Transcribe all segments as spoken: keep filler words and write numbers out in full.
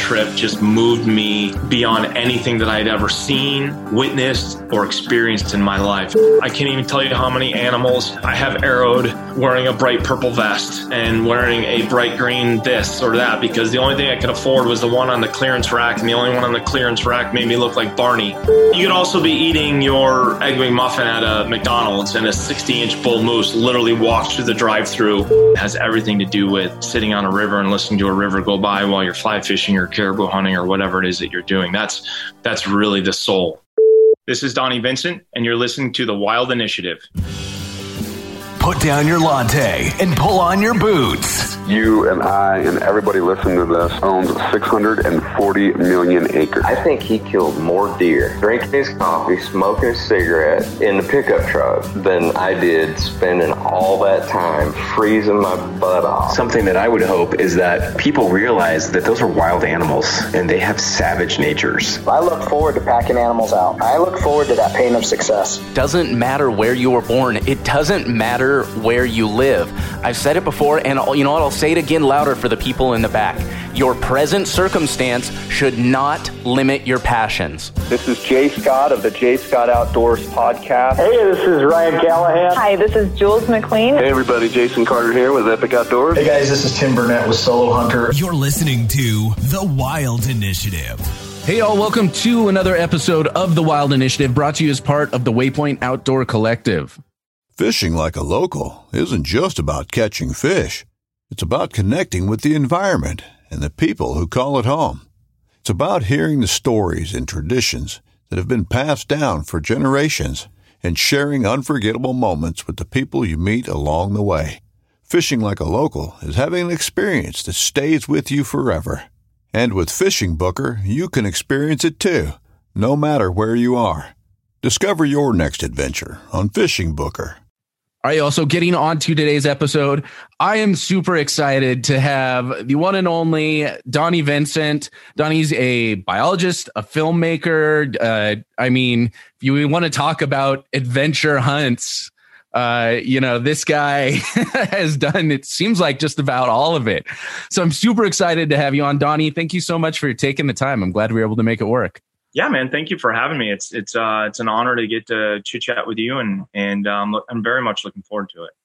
trip just moved me beyond anything that I'd ever seen, witnessed, or experienced in my life. I can't even tell you how many animals I have arrowed wearing a bright purple vest and wearing a bright green this or that, because the only thing I could afford was the one on the clearance rack, and the only one on the clearance rack made me look like Barney. You could also be eating your Egg McMuffin at a McDonald's, and a sixty-inch bull moose literally walks through the drive-thru. It has everything to do with sitting on a river and listening to a river go by while you're fly fishing or caribou hunting or whatever it is that you're doing. That's that's really the soul. This is Donnie Vincent, and you're listening to The Wild Initiative. Put down your latte and pull on your boots. You and I and everybody listening to this owns six hundred forty million acres. I think he killed more deer drinking his coffee, smoking a cigarette in the pickup truck than I did spending all that time freezing my butt off. Something that I would hope is that people realize that those are wild animals and they have savage natures. I look forward to packing animals out. I look forward to that pain of success. Doesn't matter where you were born. It doesn't matter where you live. I've said it before, and you know what? I'll say it again louder for the people in the back. Your present circumstance should not limit your passions. This is Jay Scott of the Jay Scott Outdoors podcast. Hey, this is Ryan Callahan. Hi, this is Jules McLean. Hey, everybody. Jason Carter here with Epic Outdoors. Hey, guys. This is Tim Burnett with Solo Hunter. You're listening to The Wild Initiative. Hey, y'all. Welcome to another episode of The Wild Initiative, brought to you as part of the Waypoint Outdoor Collective. Fishing like a local isn't just about catching fish. It's about connecting with the environment and the people who call it home. It's about hearing the stories and traditions that have been passed down for generations and sharing unforgettable moments with the people you meet along the way. Fishing like a local is having an experience that stays with you forever. And with Fishing Booker, you can experience it too, no matter where you are. Discover your next adventure on Fishing Booker. All right, also getting on to today's episode, I am super excited to have the one and only Donnie Vincent. Donnie's a biologist, a filmmaker. Uh, I mean, if you want to talk about adventure hunts, uh, you know, this guy has done, it seems like, just about all of it. So I'm super excited to have you on, Donnie. Thank you so much for taking the time. I'm glad we were able to make it work. Yeah, man. Thank you for having me. It's it's uh it's an honor to get to chit chat with you, and and um, I'm very much looking forward to it.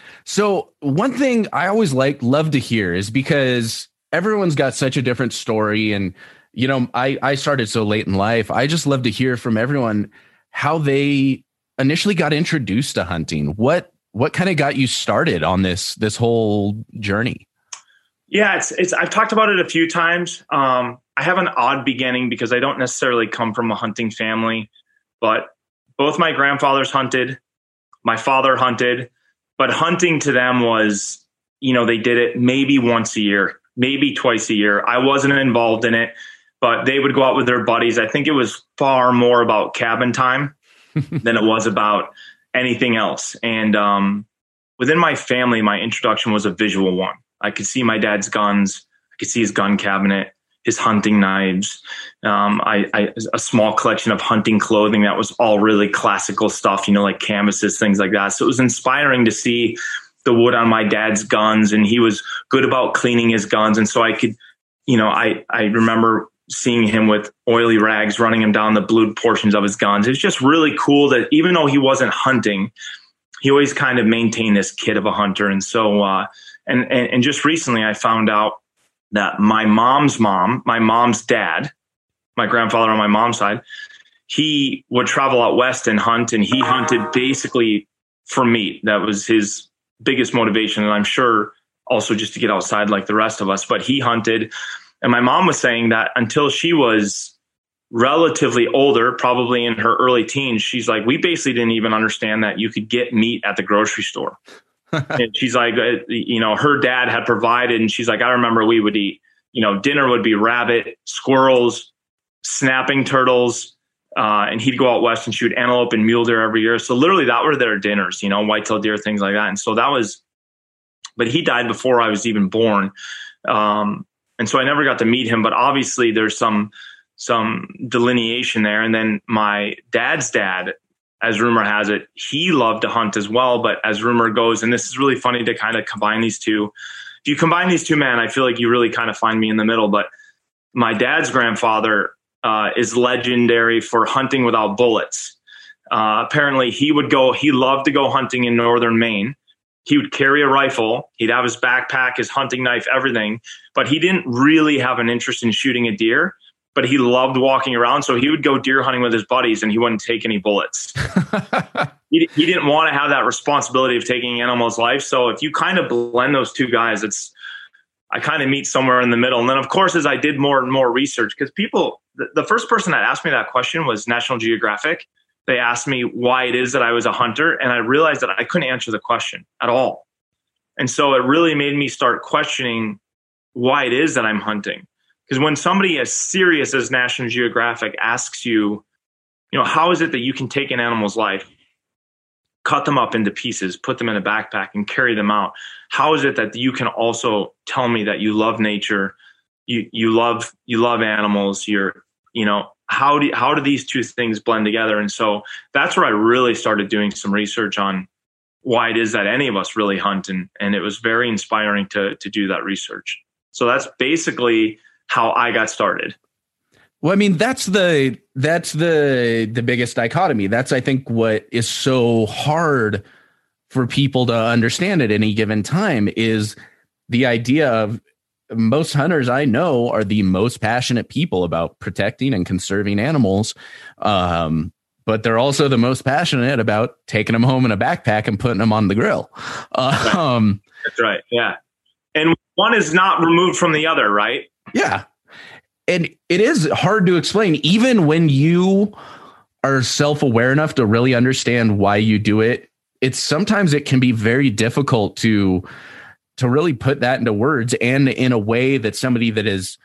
So one thing I always like love to hear is, because everyone's got such a different story, and you know, I I started so late in life. I just love to hear from everyone how they initially got introduced to hunting. What what kind of got you started on this this whole journey? Yeah, it's it's I've talked about it a few times. Um, I have an odd beginning because I don't necessarily come from a hunting family, but both my grandfathers hunted, my father hunted, but hunting to them was, you know, they did it maybe once a year, maybe twice a year. I wasn't involved in it, but they would go out with their buddies. I think it was far more about cabin time than it was about anything else. And um, within my family, my introduction was a visual one. I could see my dad's guns. I could see his gun cabinet, his hunting knives, um, I, I, a small collection of hunting clothing that was all really classical stuff, you know, like canvases, things like that. So it was inspiring to see the wood on my dad's guns, and he was good about cleaning his guns. And so I could, you know, I, I remember seeing him with oily rags, running him down the blued portions of his guns. It was just really cool that even though he wasn't hunting, he always kind of maintained this kid of a hunter. And so, uh, and, and, and just recently I found out that my mom's mom, my mom's dad, my grandfather on my mom's side, he would travel out west and hunt, and he hunted basically for meat. That was his biggest motivation. And I'm sure also just to get outside like the rest of us, but he hunted. And my mom was saying that until she was relatively older, probably in her early teens, she's like, we basically didn't even understand that you could get meat at the grocery store. And she's like, uh, you know, her dad had provided, and she's like, I remember we would eat, you know, dinner would be rabbit, squirrels, snapping turtles, uh, and he'd go out west and shoot antelope and mule deer every year. So literally that were their dinners, you know, whitetail deer, things like that. And so that was, but he died before I was even born. Um, and so I never got to meet him, but obviously there's some, some delineation there. And then my dad's dad, as rumor has it, he loved to hunt as well. But as rumor goes, and this is really funny to kind of combine these two. If you combine these two men, I feel like you really kind of find me in the middle. But my dad's grandfather uh, is legendary for hunting without bullets. Uh, apparently he would go, he loved to go hunting in northern Maine. He would carry a rifle. He'd have his backpack, his hunting knife, everything. But he didn't really have an interest in shooting a deer, but he loved walking around. So he would go deer hunting with his buddies and he wouldn't take any bullets. he, he didn't want to have that responsibility of taking an animal's life. So if you kind of blend those two guys, it's, I kind of meet somewhere in the middle. And then of course, as I did more and more research, because people, the, the first person that asked me that question was National Geographic. They asked me why it is that I was a hunter, and I realized that I couldn't answer the question at all. And so it really made me start questioning why it is that I'm hunting. Because when somebody as serious as National Geographic asks you, you know, how is it that you can take an animal's life, cut them up into pieces, put them in a backpack and carry them out? How is it that you can also tell me that you love nature, you you love you love animals, you're, you know, How do how do these two things blend together? And so that's where I really started doing some research on why it is that any of us really hunt, and and it was very inspiring to to do that research. So that's basically how I got started. Well, I mean, that's the that's the the biggest dichotomy. That's, I think, what is so hard for people to understand at any given time is the idea of, most hunters I know are the most passionate people about protecting and conserving animals. Um, but they're also the most passionate about taking them home in a backpack and putting them on the grill. Um, That's right. Yeah. And one is not removed from the other, right? Yeah. And it is hard to explain, even when you are self-aware enough to really understand why you do it. It's sometimes it can be very difficult to to really put that into words, and in a way that somebody that has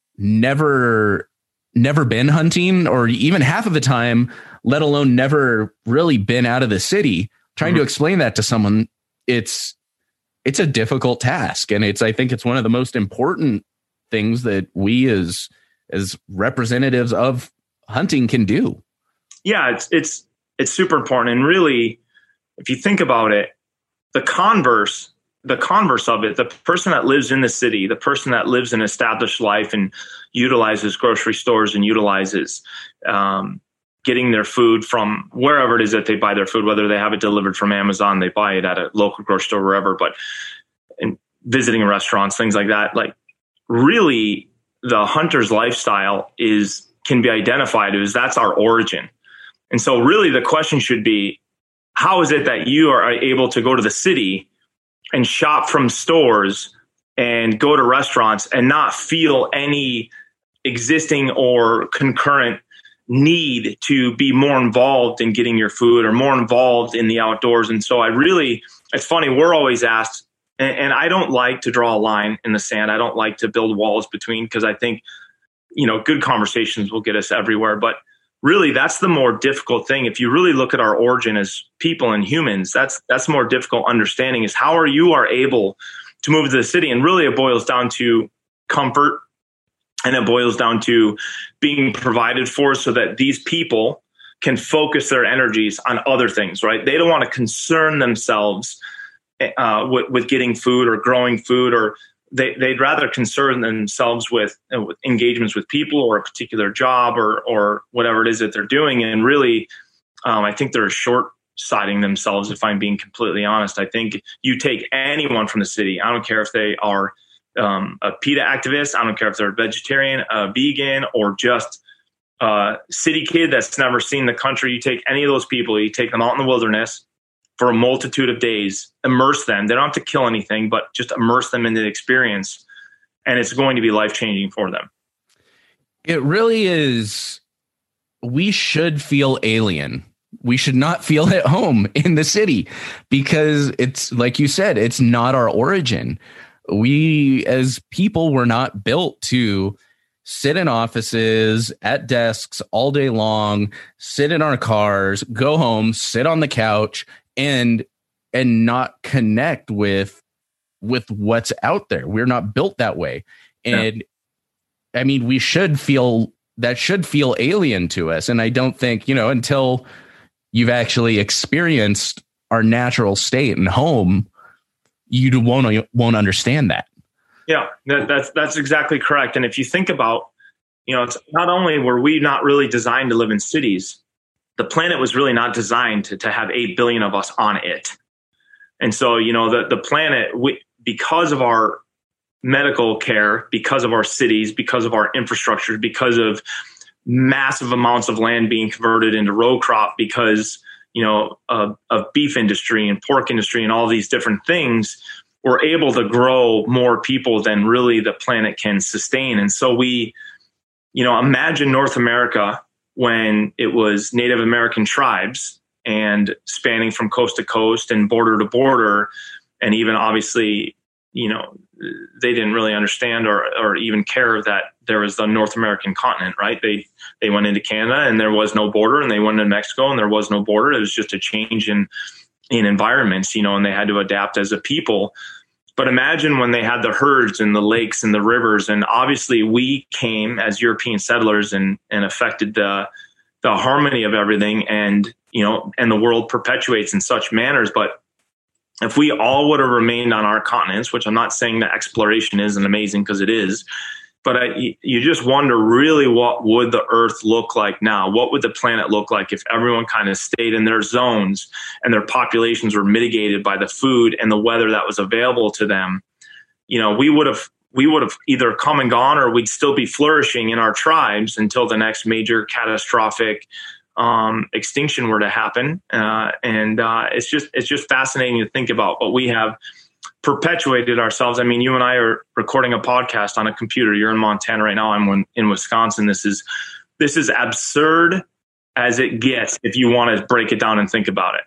never, never been hunting, or even half of the time, let alone never really been out of the city, trying mm-hmm. to explain that to someone, it's, it's a difficult task. And it's, I think it's one of the most important things that we as, as representatives of hunting can do. Yeah, it's, it's, it's super important. And really, if you think about it, the converse, the converse of it, the person that lives in the city, the person that lives an established life and utilizes grocery stores and utilizes um, getting their food from wherever it is that they buy their food, whether they have it delivered from Amazon, they buy it at a local grocery store, wherever, but in visiting restaurants, things like that. Like, really, the hunter's lifestyle is can be identified as that's our origin. And so really the question should be, how is it that you are able to go to the city and shop from stores and go to restaurants and not feel any existing or concurrent need to be more involved in getting your food or more involved in the outdoors? And so I really, it's funny, we're always asked, and, and I don't like to draw a line in the sand. I don't like to build walls between, because I think, you know, good conversations will get us everywhere. But really, that's the more difficult thing. If you really look at our origin as people and humans, that's that's more difficult understanding, is how are you are able to move to the city. And really it boils down to comfort, and it boils down to being provided for so that these people can focus their energies on other things, right? They don't want to concern themselves uh, with, with getting food or growing food, or They, they'd rather concern themselves with, you know, with engagements with people or a particular job or or whatever it is that they're doing. And really, um, I think they're short-sighting themselves, if I'm being completely honest. I think you take anyone from the city, I don't care if they are um, a PETA activist, I don't care if they're a vegetarian, a vegan, or just a city kid that's never seen the country. You take any of those people, you take them out in the wilderness for a multitude of days, immerse them. They don't have to kill anything, but just immerse them in the experience. And it's going to be life-changing for them. It really is. We should feel alien. We should not feel at home in the city, because it's, like you said, it's not our origin. We as people were not built to sit in offices at desks all day long, sit in our cars, go home, sit on the couch, and and not connect with with what's out there. We're not built that way. And yeah. I mean, we should feel that should feel alien to us. And I don't think, you know, until you've actually experienced our natural state and home, you won't won't understand that. Yeah, that, that's that's exactly correct. And if you think about You know, it's not only were we not really designed to live in cities, the planet was really not designed to, to have eight billion of us on it. And so, you know, the, the planet, we, because of our medical care, because of our cities, because of our infrastructure, because of massive amounts of land being converted into row crop, because, you know, of, of beef industry and pork industry and all these different things, we're able to grow more people than really the planet can sustain. And so we, you know, imagine North America when it was Native American tribes and spanning from coast to coast and border to border. And even obviously, you know, they didn't really understand or, or even care that there was the North American continent, right? They, they went into Canada and there was no border, and they went into Mexico and there was no border. It was just a change in, in environments, you know, and they had to adapt as a people. But imagine when they had the herds and the lakes and the rivers, and obviously we came as European settlers and, and affected the, the harmony of everything, and, you know, and the world perpetuates in such manners. But if we all would have remained on our continents, which I'm not saying that exploration isn't amazing, because it is, but I, you just wonder really what would the earth look like now? What would the planet look like if everyone kind of stayed in their zones and their populations were mitigated by the food and the weather that was available to them? You know, we would have we would have either come and gone, or we'd still be flourishing in our tribes until the next major catastrophic um, extinction were to happen. Uh, and uh, it's just it's just fascinating to think about. But we have perpetuated ourselves. I mean, you and I are recording a podcast on a computer. You're in Montana right now. I'm in Wisconsin. This is this is absurd as it gets if you want to break it down and think about it.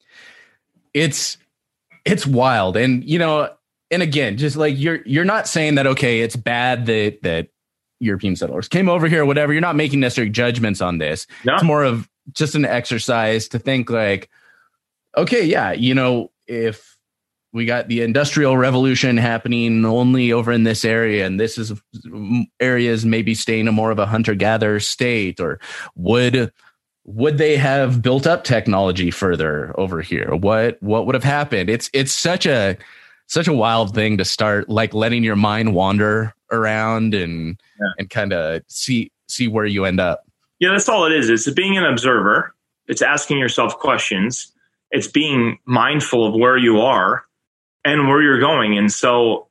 It's it's wild. And, you know, and again, just like you're you're not saying that, okay, it's bad that that European settlers came over here or whatever. You're not making necessary judgments on this. No. It's more of just an exercise to think like, okay, yeah, you know, if we got the Industrial Revolution happening only over in this area, and this is areas maybe staying a more of a hunter-gatherer state, or would would they have built up technology further over here? What what would have happened? It's it's such a such a wild thing to start like letting your mind wander around and yeah. and kind of see see where you end up. Yeah, that's all it is. It's being an observer. It's asking yourself questions. It's being mindful of where you are and where you're going. And so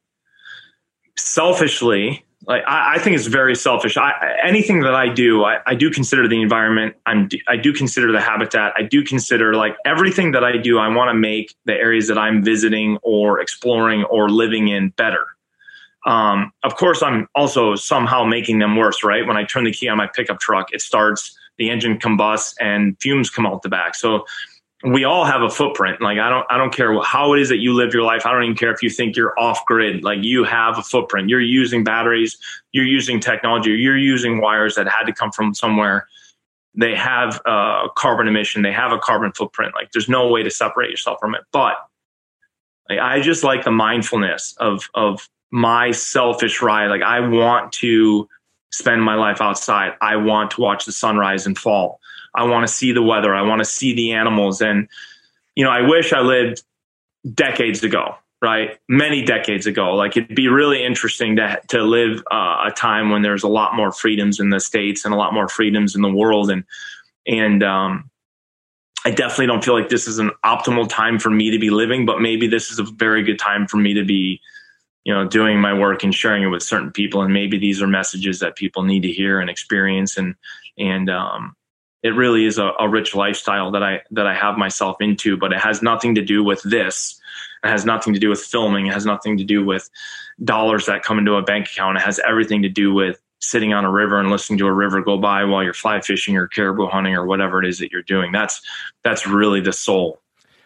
selfishly, like I, I think it's very selfish. I, anything that I do, I, I do consider the environment. I'm, I do consider the habitat. I do consider like everything that I do. I want to make the areas that I'm visiting or exploring or living in better. Um, of course, I'm also somehow making them worse, right? When I turn the key on my pickup truck, it starts, the engine combusts, and fumes come out the back. So we all have a footprint. Like, I don't, I don't care how it is that you live your life. I don't even care if you think you're off grid. Like, you have a footprint. You're using batteries, you're using technology, you're using wires that had to come from somewhere. They have a carbon emission. They have a carbon footprint. Like, there's no way to separate yourself from it. But like, I just like the mindfulness of, of my selfish ride. Like, I want to spend my life outside. I want to watch the sunrise and fall. I want to see the weather. I want to see the animals. And, you know, I wish I lived decades ago, right? Many decades ago. Like, it'd be really interesting to to live uh, a time when there's a lot more freedoms in the States and a lot more freedoms in the world. And, and um, I definitely don't feel like this is an optimal time for me to be living, but maybe this is a very good time for me to be, you know, doing my work and sharing it with certain people. And maybe these are messages that people need to hear and experience. And, and, um, it really is a, a rich lifestyle that I, that I have myself into, but it has nothing to do with this. It has nothing to do with filming. It has nothing to do with dollars that come into a bank account. It has everything to do with sitting on a river and listening to a river go by while you're fly fishing or caribou hunting or whatever it is that you're doing. That's, that's really the soul.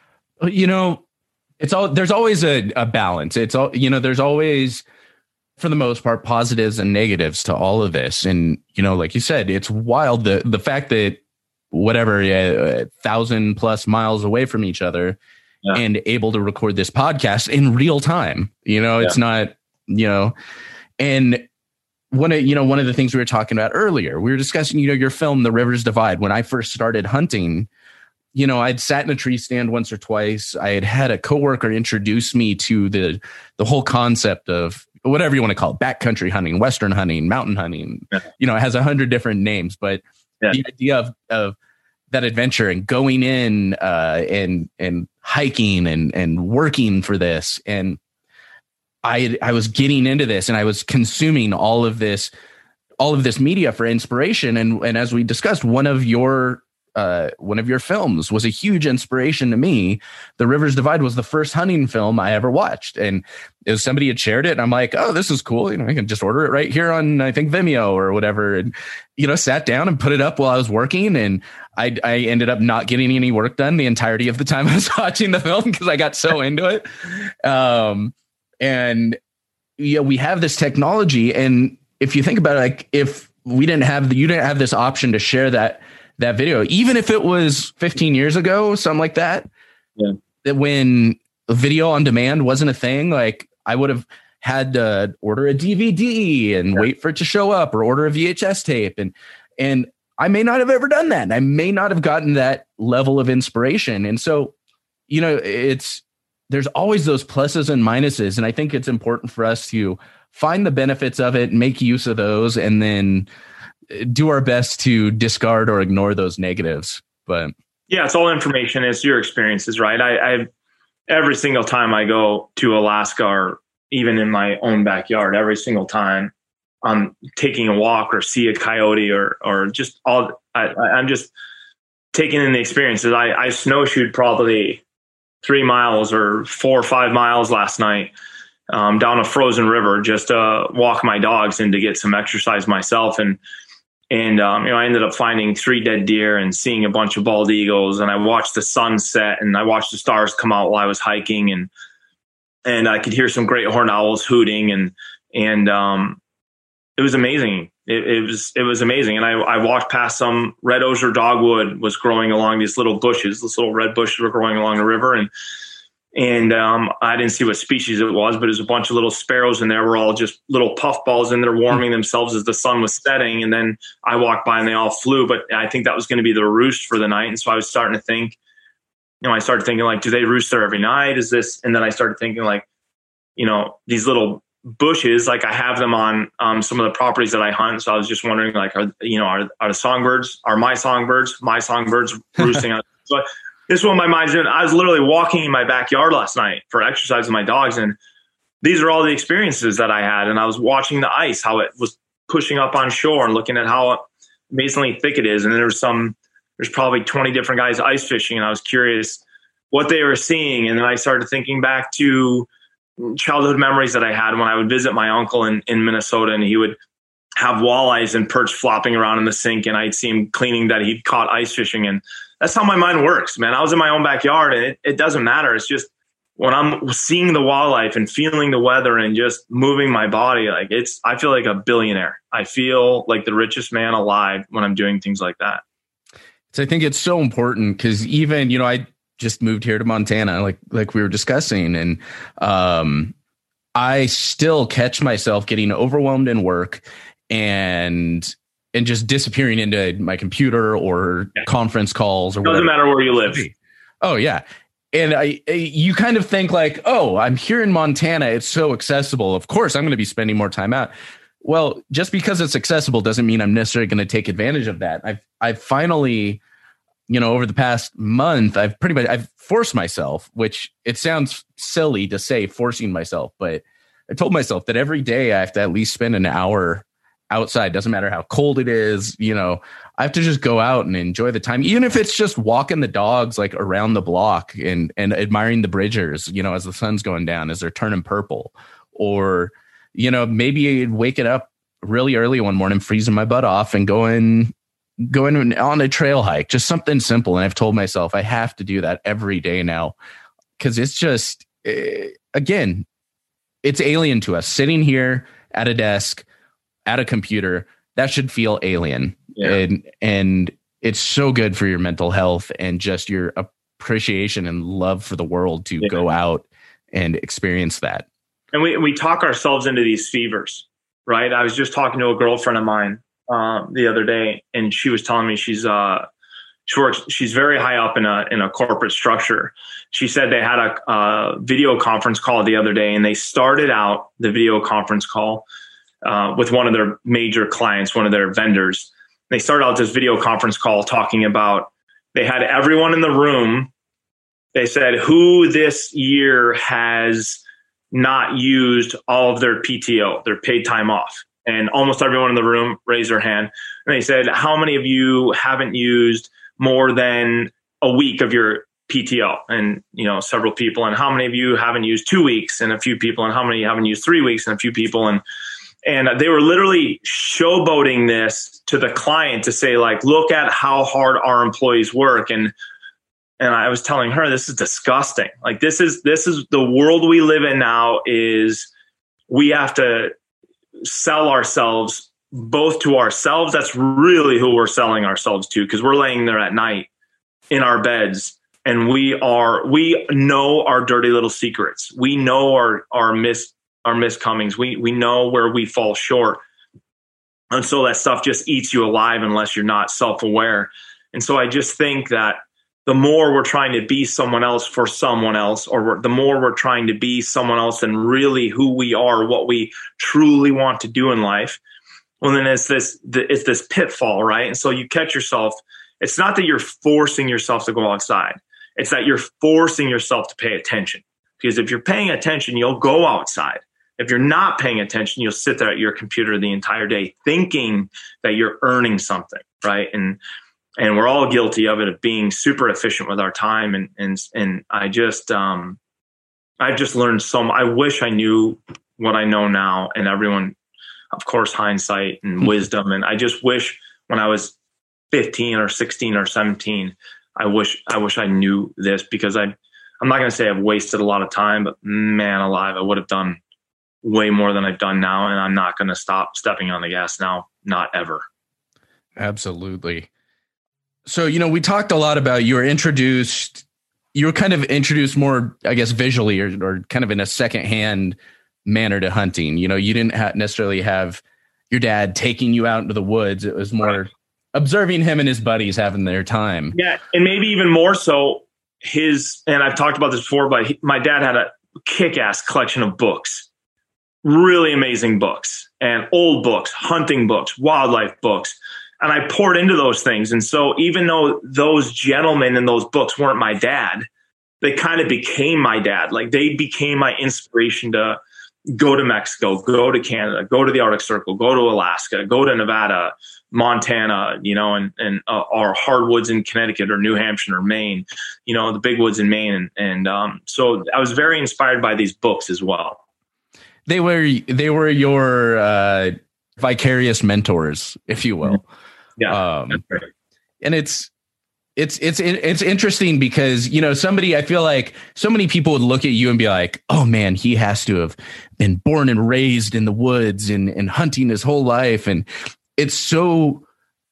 You know, it's all, there's always a, a balance. It's all, you know, there's always, for the most part, positives and negatives to all of this. And, you know, like you said, it's wild. The, the fact that whatever, a thousand plus miles away from each other yeah. and able to record this podcast in real time, you know, it's yeah. not, you know, and one of, you know, one of the things we were talking about earlier, we were discussing, you know, your film, The Rivers Divide. When I first started hunting, you know, I'd sat in a tree stand once or twice. I had had a coworker introduce me to the, the whole concept of whatever you want to call it, backcountry hunting, Western hunting, mountain hunting, yeah. you know, it has a hundred different names, but yeah. the idea of, of that adventure and going in uh, and, and hiking and, and working for this. And I, I was getting into this and I was consuming all of this, all of this media for inspiration. And, and as we discussed, one of your, uh, one of your films was a huge inspiration to me. The Rivers Divide was the first hunting film I ever watched. And it was somebody had shared it. And I'm like, oh, this is cool. You know, I can just order it right here on, I think, Vimeo or whatever. And, you know, sat down and put it up while I was working. And I, I ended up not getting any work done the entirety of the time I was watching the film because I got so into it. Um, and yeah, we have this technology. And if you think about it, like if we didn't have the, you didn't have this option to share that, that video, even if it was fifteen years ago, something like that, yeah. that when video on demand wasn't a thing, like I would have had to order a D V D and yeah. wait for it to show up or order a V H S tape. And, and I may not have ever done that. And I may not have gotten that level of inspiration. And so, you know, it's, there's always those pluses and minuses. And I think it's important for us to find the benefits of it, make use of those, and then do our best to discard or ignore those negatives. But yeah, it's all information. It's your experiences, right? I, I every single time I go to Alaska or even in my own backyard, every single time I'm taking a walk or see a coyote or, or just all, I, I'm just taking in the experiences. I, I snowshoed probably three miles or four or five miles last night um, down a frozen river just to walk my dogs and to get some exercise myself. And, and um, you know, I ended up finding three dead deer and seeing a bunch of bald eagles. And I watched the sun set and I watched the stars come out while I was hiking, and, and I could hear some great horned owls hooting, and, and um, it was amazing. It, it was, it was amazing. And I, I walked past some red osier dogwood was growing along these little bushes. These little red bushes were growing along the river. And, and um, I didn't see what species it was, but it was a bunch of little sparrows in there. Were all just little puffballs in there warming themselves as the sun was setting. And then I walked by and they all flew, but I think that was going to be the roost for the night. And so I was starting to think, you know, I started thinking like, do they roost there every night? Is this? And then I started thinking like, you know, these little bushes, like I have them on um, some of the properties that I hunt. So I was just wondering, like, are, you know, are, are the songbirds, are my songbirds, my songbirds roosting on? So this is what my mind's doing. I was literally walking in my backyard last night for exercise with my dogs. And these are all the experiences that I had. And I was watching the ice, how it was pushing up on shore and looking at how amazingly thick it is. And there was some, there's probably twenty different guys ice fishing. And I was curious what they were seeing. And then I started thinking back to childhood memories that I had when I would visit my uncle in, in Minnesota, and he would have walleyes and perch flopping around in the sink, and I'd see him cleaning that he'd caught ice fishing. And that's how my mind works, man. I was in my own backyard, and it, it doesn't matter. It's just when I'm seeing the wildlife and feeling the weather and just moving my body, like it's, I feel like a billionaire. I feel like the richest man alive when I'm doing things like that. So I think it's so important because even, you know, I just moved here to Montana, like, like we were discussing. And, um, I still catch myself getting overwhelmed in work and, and just disappearing into my computer or yeah. conference calls or whatever. Doesn't matter where you live. Oh yeah. And I, you kind of think like, oh, I'm here in Montana. It's so accessible. Of course, I'm going to be spending more time out. Well, just because it's accessible doesn't mean I'm necessarily going to take advantage of that. I've, I've finally, you know, over the past month, I've pretty much, I've forced myself, which it sounds silly to say forcing myself, but I told myself that every day I have to at least spend an hour outside. Doesn't matter how cold it is. You know, I have to just go out and enjoy the time, even if it's just walking the dogs like around the block and, and admiring the bridgers, you know, as the sun's going down, as they're turning purple, or, you know, maybe waking up really early one morning, freezing my butt off and going, going on a trail hike, just something simple. And I've told myself I have to do that every day now, because it's just, uh, again, it's alien to us sitting here at a desk, at a computer. That should feel alien. Yeah. And, and it's so good for your mental health and just your appreciation and love for the world to yeah. go out and experience that. And we, we talk ourselves into these fevers, right? I was just talking to a girlfriend of mine um, the other day, and she was telling me she's, uh, She works, she's very high up in a, in a corporate structure. She said they had a, a video conference call the other day, and they started out the video conference call uh, with one of their major clients, one of their vendors. They started out this video conference call talking about, they had everyone in the room. They said who this year has not used all of their P T O, their paid time off. And almost everyone in the room raised their hand. And they said, how many of you haven't used more than a week of your P T O? And, you know, several people. And how many of you haven't used two weeks? And a few people. And how many haven't used three weeks? And a few people. And, and they were literally showboating this to the client to say, like, look at how hard our employees work. And, and I was telling her, this is disgusting. Like, this is, this is the world we live in now. Is we have to sell ourselves both to ourselves. That's really who we're selling ourselves to, because we're laying there at night in our beds, and we are, we know our dirty little secrets. We know our, our miss, our miscomings. We, we know where we fall short. And so that stuff just eats you alive unless you're not self-aware. And so I just think that the more we're trying to be someone else for someone else, or we're, the more we're trying to be someone else than really who we are, what we truly want to do in life, well, then it's this, it's this pitfall, right? And so you catch yourself. It's not that you're forcing yourself to go outside. It's that you're forcing yourself to pay attention. Because if you're paying attention, you'll go outside. If you're not paying attention, you'll sit there at your computer the entire day thinking that you're earning something, right? And And we're all guilty of it, of being super efficient with our time. And, and, and I just, um, I've just learned so much. I wish I knew what I know now, and everyone, of course, hindsight and wisdom. And I just wish when I was fifteen or sixteen or seventeen, I wish, I wish I knew this, because I, I'm not going to say I've wasted a lot of time, but man alive, I would have done way more than I've done now. And I'm not going to stop stepping on the gas now. Not ever. Absolutely. So, you know, we talked a lot about, you were introduced, you were kind of introduced more, I guess, visually or, or kind of in a secondhand manner to hunting. You know, you didn't ha- necessarily have your dad taking you out into the woods. It was more right. observing him and his buddies having their time. Yeah. And maybe even more so his, and I've talked about this before, but he, my dad had a kick-ass collection of books, really amazing books, and old books, hunting books, wildlife books. And I poured into those things. And so even though those gentlemen in those books weren't my dad, they kind of became my dad. Like, they became my inspiration to go to Mexico, go to Canada, go to the Arctic Circle, go to Alaska, go to Nevada, Montana, you know, and, and uh, our hardwoods in Connecticut or New Hampshire or Maine, you know, the big woods in Maine. And, and um, so I was very inspired by these books as well. They were, they were your uh, vicarious mentors, if you will. Mm-hmm. Yeah. Um, and it's, it's, it's, it's interesting because, you know, somebody, I feel like so many people would look at you and be like, oh man, he has to have been born and raised in the woods and, and hunting his whole life. And it's so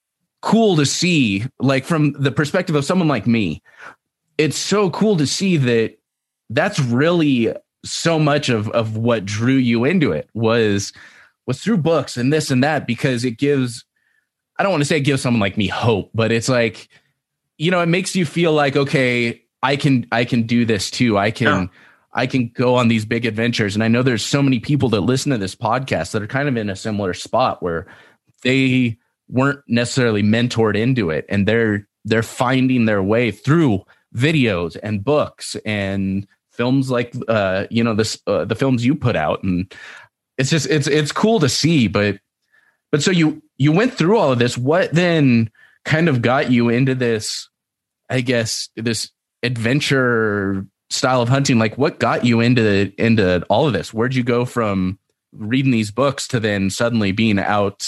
cool to see, like, from the perspective of someone like me, it's so cool to see that that's really so much of, of what drew you into it was, was through books and this and that, because it gives, I don't want to say it gives someone like me hope, but it's like, you know, it makes you feel like, okay, I can, I can do this too. I can, yeah. I can go on these big adventures. And I know there's so many people that listen to this podcast that are kind of in a similar spot where they weren't necessarily mentored into it. And they're, they're finding their way through videos and books and films like, uh, you know, this, uh, the films you put out. And it's just, it's, it's cool to see, but, but so you, you went through all of this. What then kind of got you into this, I guess, this adventure style of hunting? Like, what got you into, into all of this? Where'd you go from reading these books to then suddenly being out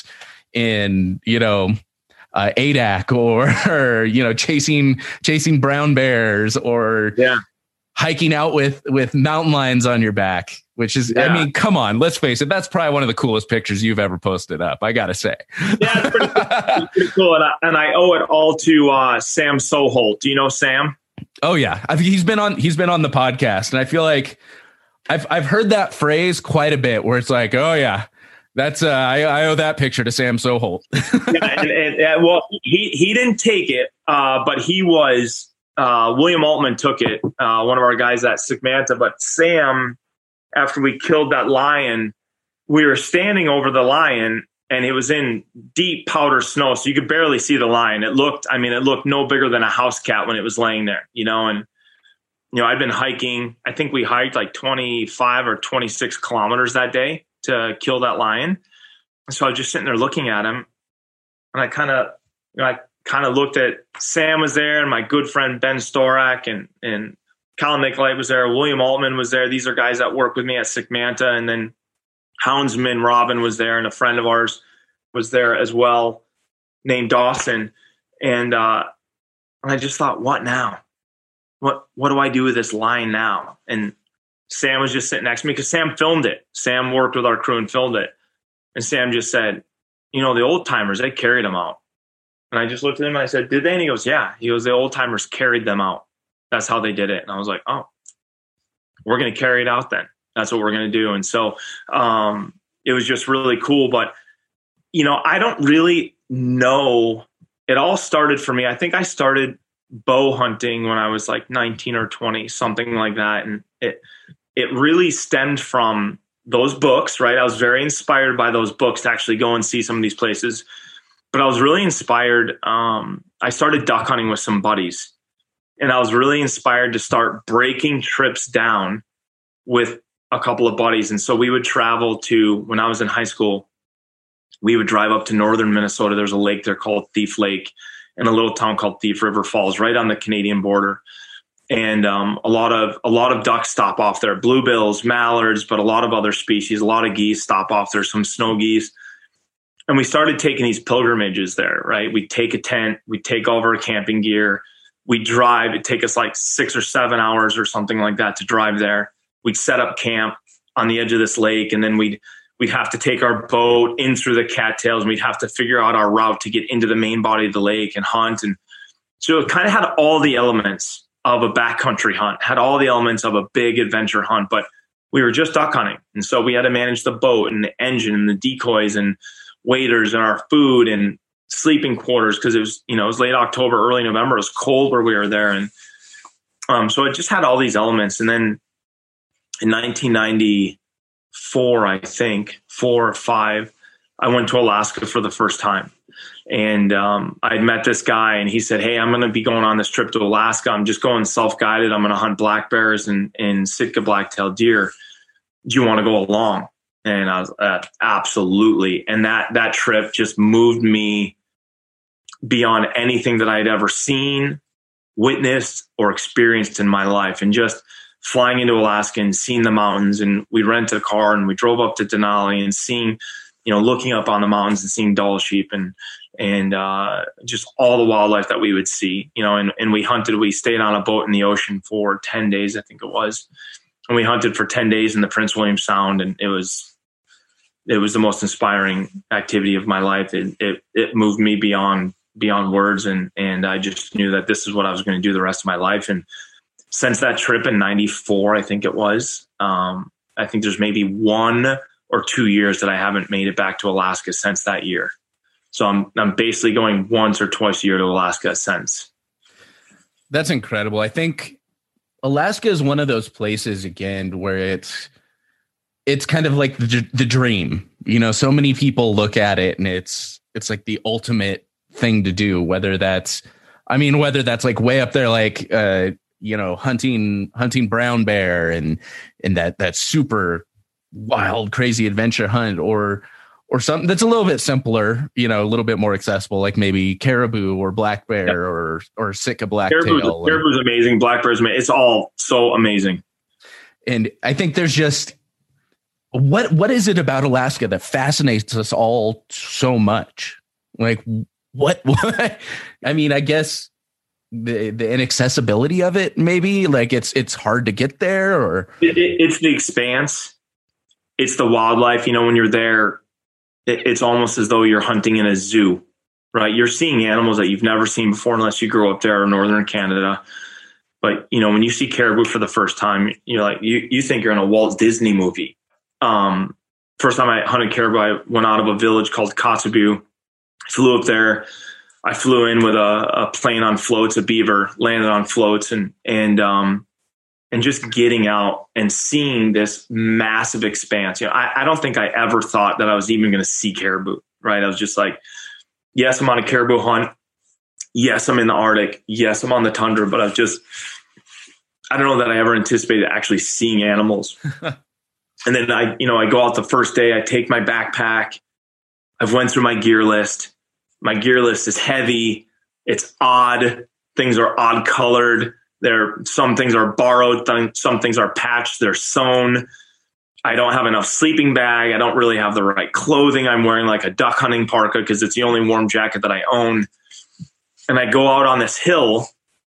in, you know, uh, A D A C or, or, you know, chasing, chasing brown bears or yeah. hiking out with, with mountain lions on your back, which is, yeah. I mean, come on, let's face it. That's probably one of the coolest pictures you've ever posted up, I got to say. Yeah, it's pretty, it's pretty cool. And I, and I owe it all to uh, Sam Soholt. Do you know Sam? Oh yeah. I think he's been on, he's been on the podcast, and I feel like I've, I've heard that phrase quite a bit where it's like, oh yeah, that's uh, I, I owe that picture to Sam Soholt. yeah, and, and, and well, he, he didn't take it Uh, but he was, uh, William Altman took it, uh, one of our guys at Segmenta. But Sam, after we killed that lion, we were standing over the lion, and it was in deep powder snow, so you could barely see the lion. It looked, I mean, it looked no bigger than a house cat when it was laying there, you know, and, you know, I'd been hiking. I think we hiked like twenty-five or twenty-six kilometers that day to kill that lion. So I was just sitting there looking at him, and I kind of, you know, I kind of looked at Sam was there, and my good friend Ben Storak, and and Colin Nicolite was there. William Altman was there. These are guys that work with me at Segmenta, and then Houndsman Robin was there, and a friend of ours was there as well, named Dawson. And uh, I just thought, what now? What what do I do with this lion now? And Sam was just sitting next to me because Sam filmed it. Sam worked with our crew and filmed it. And Sam just said, you know, the old timers, they carried them out. And I just looked at him and I said, did they? And he goes, yeah. He goes, the old timers carried them out. That's how they did it. And I was like, oh, we're going to carry it out then. That's what we're going to do. And so um, it was just really cool. But, you know, I don't really know. It all started for me. I think I started bow hunting when I was like nineteen or twenty, something like that. And it, it really stemmed from those books, right? I was very inspired by those books to actually go and see some of these places. But I was really inspired. Um, I started duck hunting with some buddies, and I was really inspired to start breaking trips down with a couple of buddies. And so we would travel to, when I was in high school, we would drive up to northern Minnesota. There's a lake there called Thief Lake, in a little town called Thief River Falls, right on the Canadian border. And um, a lot of a lot of ducks stop off there, bluebills, mallards, but a lot of other species. A lot of geese stop off there, some snow geese. And we started taking these pilgrimages there, right? We'd take a tent, we'd take all of our camping gear, we'd drive. It'd take us like six or seven hours or something like that to drive there. We'd set up camp on the edge of this lake, and then we'd we'd have to take our boat in through the cattails, and we'd have to figure out our route to get into the main body of the lake and hunt. And so it kind of had all the elements of a backcountry hunt, had all the elements of a big adventure hunt, but we were just duck hunting. And so we had to manage the boat and the engine and the decoys and waders and our food and sleeping quarters, because it was, you know, it was late October, early November. It was cold where we were there. And um, so it just had all these elements. And then in nineteen ninety-four, I think, four or five, I went to Alaska for the first time. And um, I'd met this guy, and he said, hey, I'm going to be going on this trip to Alaska. I'm just going self-guided. I'm going to hunt black bears and, and Sitka black-tailed deer. Do you want to go along? And I was uh, absolutely. And that, that trip just moved me beyond anything that I'd ever seen, witnessed, or experienced in my life. And just flying into Alaska and seeing the mountains, and we rented a car and we drove up to Denali and seeing, you know, looking up on the mountains and seeing Dall sheep and, and uh, just all the wildlife that we would see, you know, and, and we hunted, we stayed on a boat in the ocean for ten days, I think it was. And we hunted for ten days in the Prince William Sound. And it was, it was the most inspiring activity of my life. It, it, it moved me beyond, beyond words. And, and I just knew that this is what I was going to do the rest of my life. And since that trip in ninety-four, I think it was, um, I think there's maybe one or two years that I haven't made it back to Alaska since that year. So I'm I'm basically going once or twice a year to Alaska since. That's incredible. I think Alaska is one of those places, again, where it's it's kind of like the, the dream. You know, so many people look at it and it's it's like the ultimate thing to do, whether that's, I mean, whether that's like way up there, like, uh, you know, hunting hunting brown bear and and that that super wild, crazy adventure hunt, or or something that's a little bit simpler, you know, a little bit more accessible, like maybe caribou or black bear, yep. or or Sitka blacktail. Caribou's, caribou's amazing. Black bear's amazing. It's all so amazing. And I think there's just what what is it about Alaska that fascinates us all so much? Like what? what? I mean, I guess the the inaccessibility of it, maybe, like it's it's hard to get there, or it, it, it's the expanse. It's the wildlife. You know, when you're there, it, it's almost as though you're hunting in a zoo, right? You're seeing animals that you've never seen before unless you grow up there in northern Canada. But, you know, when you see caribou for the first time, you're like, you, you think you're in a Walt Disney movie. Um, first time I hunted caribou, I went out of a village called Kotzebue, flew up there, I flew in with a, a plane on floats, a beaver, landed on floats, and and um, and just getting out and seeing this massive expanse. You know, I, I don't think I ever thought that I was even going to see caribou. Right? I was just like, yes, I'm on a caribou hunt. Yes, I'm in the Arctic. Yes, I'm on the tundra. But I've just, I don't know that I ever anticipated actually seeing animals. And then I, you know, I go out the first day. I take my backpack. I've went through my gear list. My gear list is heavy. It's odd. Things are odd colored. There, some things are borrowed. Th- some things are patched. They're sewn. I don't have enough sleeping bag. I don't really have the right clothing. I'm wearing like a duck hunting parka because it's the only warm jacket that I own. And I go out on this hill,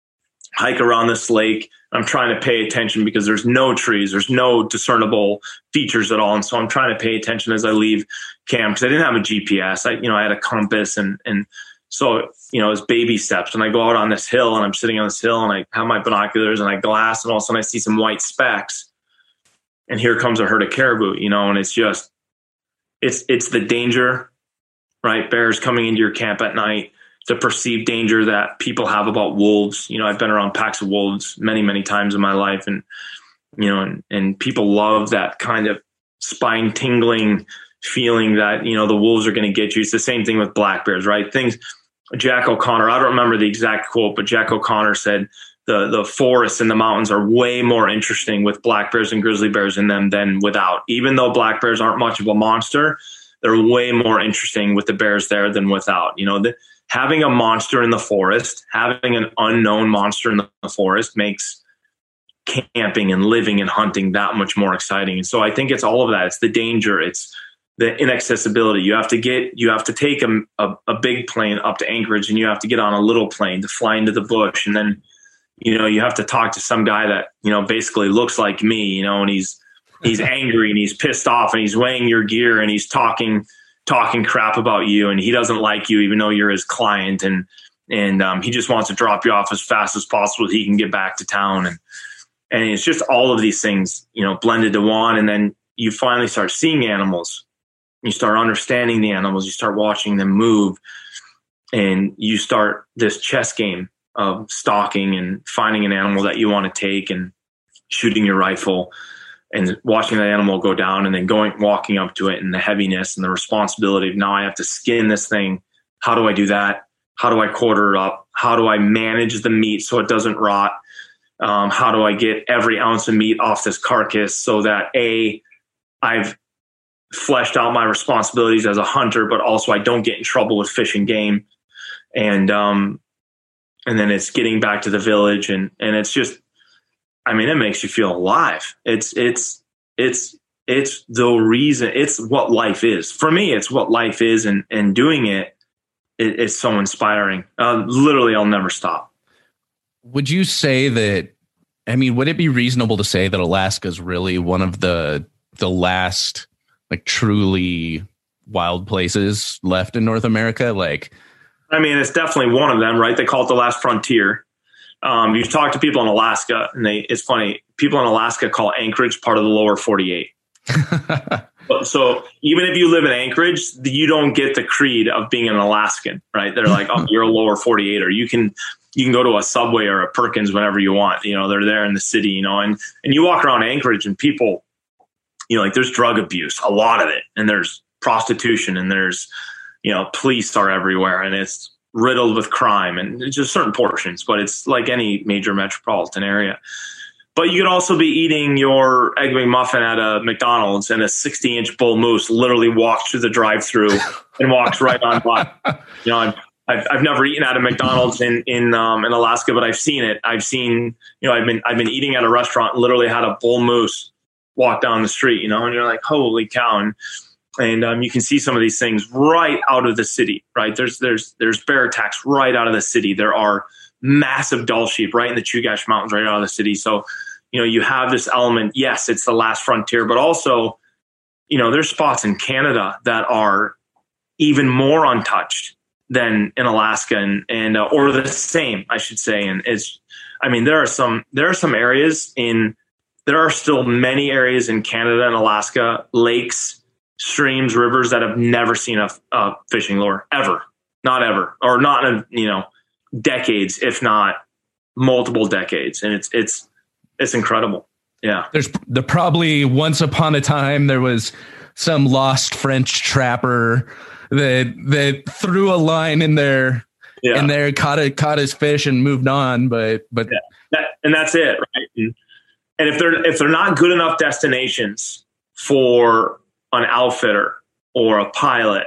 hike around this lake. I'm trying to pay attention because there's no trees. There's no discernible features at all. And so I'm trying to pay attention as I leave camp because I didn't have a G P S. I, you know, I had a compass and, and so, you know, it's baby steps. And I go out on this hill and I'm sitting on this hill and I have my binoculars and I glass and all of a sudden I see some white specks and here comes a herd of caribou, you know, and it's just, it's, it's the danger, right? Bears coming into your camp at night. The perceived danger that people have about wolves. You know, I've been around packs of wolves many, many times in my life. And, you know, and, and people love that kind of spine tingling feeling that, you know, the wolves are going to get you. It's the same thing with black bears, right? Things, Jack O'Connor, I don't remember the exact quote, but Jack O'Connor said the, the forests and the mountains are way more interesting with black bears and grizzly bears in them than without. Even though black bears aren't much of a monster, they're way more interesting with the bears there than without. You know, the, having a monster in the forest, having an unknown monster in the forest makes camping and living and hunting that much more exciting. And so I think it's all of that. It's the danger. It's the inaccessibility. You have to get, you have to take a, a, a big plane up to Anchorage and you have to get on a little plane to fly into the bush. And then, you know, you have to talk to some guy that, you know, basically looks like me, you know, and he's, he's angry and he's pissed off and he's weighing your gear and he's talking talking crap about you and he doesn't like you even though you're his client and and um, he just wants to drop you off as fast as possible so he can get back to town and and it's just all of these things, you know, blended to one. And then you finally start seeing animals, you start understanding the animals, you start watching them move, and you start this chess game of stalking and finding an animal that you want to take and shooting your rifle and watching that animal go down and then going, walking up to it and the heaviness and the responsibility of now I have to skin this thing. How do I do that? How do I quarter it up? How do I manage the meat so it doesn't rot? Um, how do I get every ounce of meat off this carcass so that A, I've fleshed out my responsibilities as a hunter, but also I don't get in trouble with fish and game. And, um, and then it's getting back to the village and, and it's just, I mean, it makes you feel alive. It's, it's, it's, it's the reason, it's what life is. For me, it's what life is. And, and doing it, it it's so inspiring. Uh, literally, I'll never stop. Would you say that, I mean, would it be reasonable to say that Alaska is really one of the, the last like truly wild places left in North America? Like, I mean, it's definitely one of them, right? They call it the last frontier. Um, you talk to people in Alaska and they, it's funny. People in Alaska call Anchorage part of the lower forty-eight. So even if you live in Anchorage, you don't get the creed of being an Alaskan, right? They're like, oh, you're a lower forty-eight, or you can, you can go to a Subway or a Perkins whenever you want. You know, they're there in the city, you know, and, and you walk around Anchorage and people, you know, like there's drug abuse, a lot of it. And there's prostitution and there's, you know, police are everywhere and it's riddled with crime and it's just certain portions, but it's like any major metropolitan area. But you could also be eating your Egg McMuffin at a McDonald's and a sixty inch bull moose literally walks through the drive through and walks right on by. You know, I've, I've, I've never eaten at a McDonald's in, in, um, in Alaska, but I've seen it. I've seen, you know, I've been, I've been eating at a restaurant, literally had a bull moose walk down the street, you know, and you're like, holy cow. And, And um, you can see some of these things right out of the city, right? There's there's there's bear attacks right out of the city. There are massive Dall sheep right in the Chugach Mountains right out of the city. So, you know, you have this element. Yes, it's the last frontier, but also, you know, there's spots in Canada that are even more untouched than in Alaska, and and uh, or the same, I should say. And it's, I mean, there are some there are some areas in there are still many areas in Canada and Alaska, lakes, streams, rivers that have never seen a, a fishing lure ever. not ever, or not in, you know, decades, if not multiple decades. And it's, it's, it's incredible. Yeah. There's the probably once upon a time there was some lost French trapper that, that threw a line in there yeah. and there caught it, caught his fish and moved on. But, but yeah. that, and that's it. Right. And, and if they're, if they're not good enough destinations for an outfitter or a pilot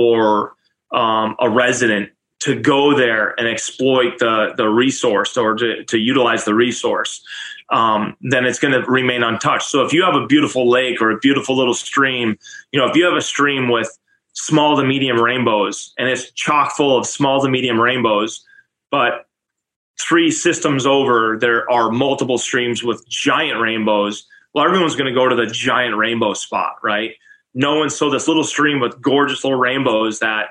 or um, a resident to go there and exploit the, the resource or to, to utilize the resource, um, then it's going to remain untouched. So if you have a beautiful lake or a beautiful little stream, you know, if you have a stream with small to medium rainbows and it's chock full of small to medium rainbows, but three systems over, there are multiple streams with giant rainbows. Well, everyone's going to go to the giant rainbow spot, right? No one, so this little stream with gorgeous little rainbows that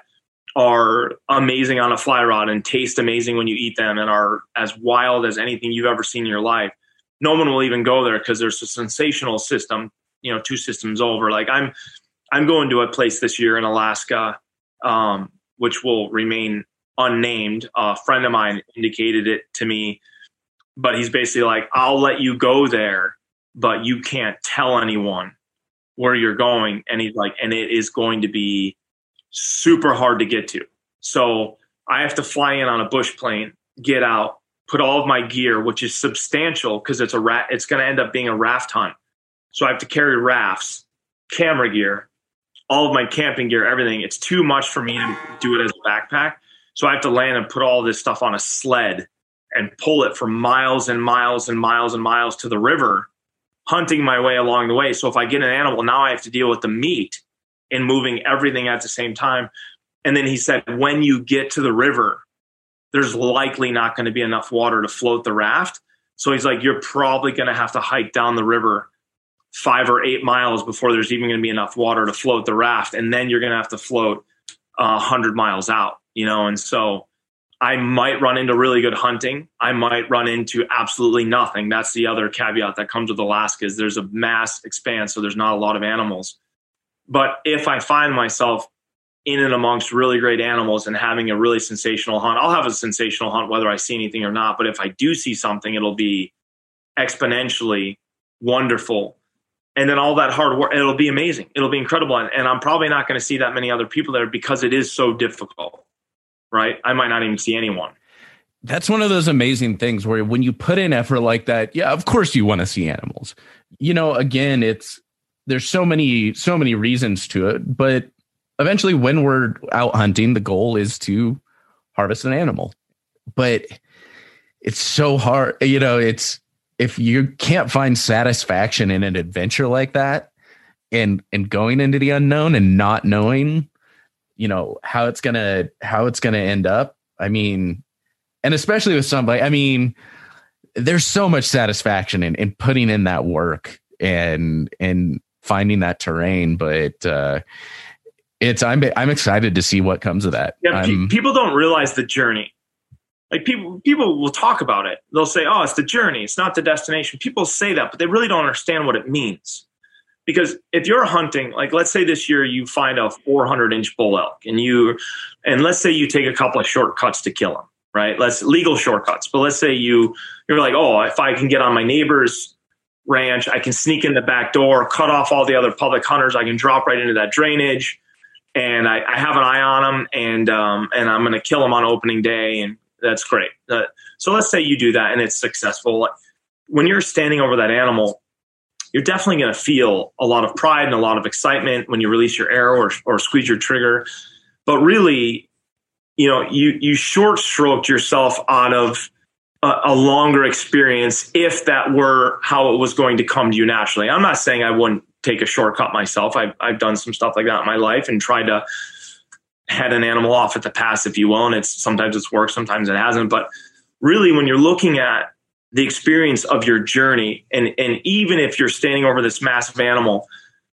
are amazing on a fly rod and taste amazing when you eat them and are as wild as anything you've ever seen in your life. No one will even go there because there's a sensational system, you know, two systems over. Like I'm, I'm going to a place this year in Alaska, um, which will remain unnamed. A friend of mine indicated it to me, but he's basically like, I'll let you go there, but you can't tell anyone where you're going. And he's like, and it is going to be super hard to get to. So I have to fly in on a bush plane, get out, put all of my gear, which is substantial because it's a ra- it's going to end up being a raft hunt. So I have to carry rafts, camera gear, all of my camping gear, everything. It's too much for me to do it as a backpack. So I have to land and put all this stuff on a sled and pull it for miles and miles and miles and miles to the river, hunting my way along the way. So if I get an animal, now I have to deal with the meat and moving everything at the same time. And then he said, when you get to the river, there's likely not going to be enough water to float the raft. So he's like, you're probably going to have to hike down the river five or eight miles before there's even going to be enough water to float the raft. And then you're going to have to float a hundred miles out, you know? And so I might run into really good hunting. I might run into absolutely nothing. That's the other caveat that comes with Alaska is there's a mass expanse. So there's not a lot of animals. But if I find myself in and amongst really great animals and having a really sensational hunt, I'll have a sensational hunt whether I see anything or not. But if I do see something, it'll be exponentially wonderful. And then all that hard work, it'll be amazing. It'll be incredible. And, and I'm probably not going to see that many other people there because it is so difficult, right? I might not even see anyone. That's one of those amazing things where when you put in effort like that, yeah, of course you want to see animals. You know, again, it's, there's so many, so many reasons to it, but eventually when we're out hunting, the goal is to harvest an animal. But it's so hard, you know, it's, if you can't find satisfaction in an adventure like that and, and going into the unknown and not knowing, you know, how it's going to, how it's going to end up. I mean, and especially with somebody, I mean, there's so much satisfaction in, in putting in that work and, and finding that terrain. But, uh, it's, I'm, I'm excited to see what comes of that. Yeah. Pe- people don't realize the journey. Like people, people will talk about it. They'll say, oh, it's the journey. It's not the destination. People say that, but they really don't understand what it means. Because if you're hunting, like let's say this year you find a four hundred inch bull elk and you, and let's say you take a couple of shortcuts to kill him, right? Let's legal shortcuts. But let's say you, you're like, oh, if I can get on my neighbor's ranch, I can sneak in the back door, cut off all the other public hunters. I can drop right into that drainage and I, I have an eye on them and, um, and I'm going to kill them on opening day. And that's great. Uh, so let's say you do that and it's successful. When you're standing over that animal, you're definitely going to feel a lot of pride and a lot of excitement when you release your arrow or, or squeeze your trigger. But really, you know, you, you short stroked yourself out of a, a longer experience if that were how it was going to come to you naturally. I'm not saying I wouldn't take a shortcut myself. I've, I've done some stuff like that in my life and tried to head an animal off at the pass, if you will. And it's sometimes it's worked, sometimes it hasn't. But really, when you're looking at the experience of your journey, and, and even if you're standing over this massive animal,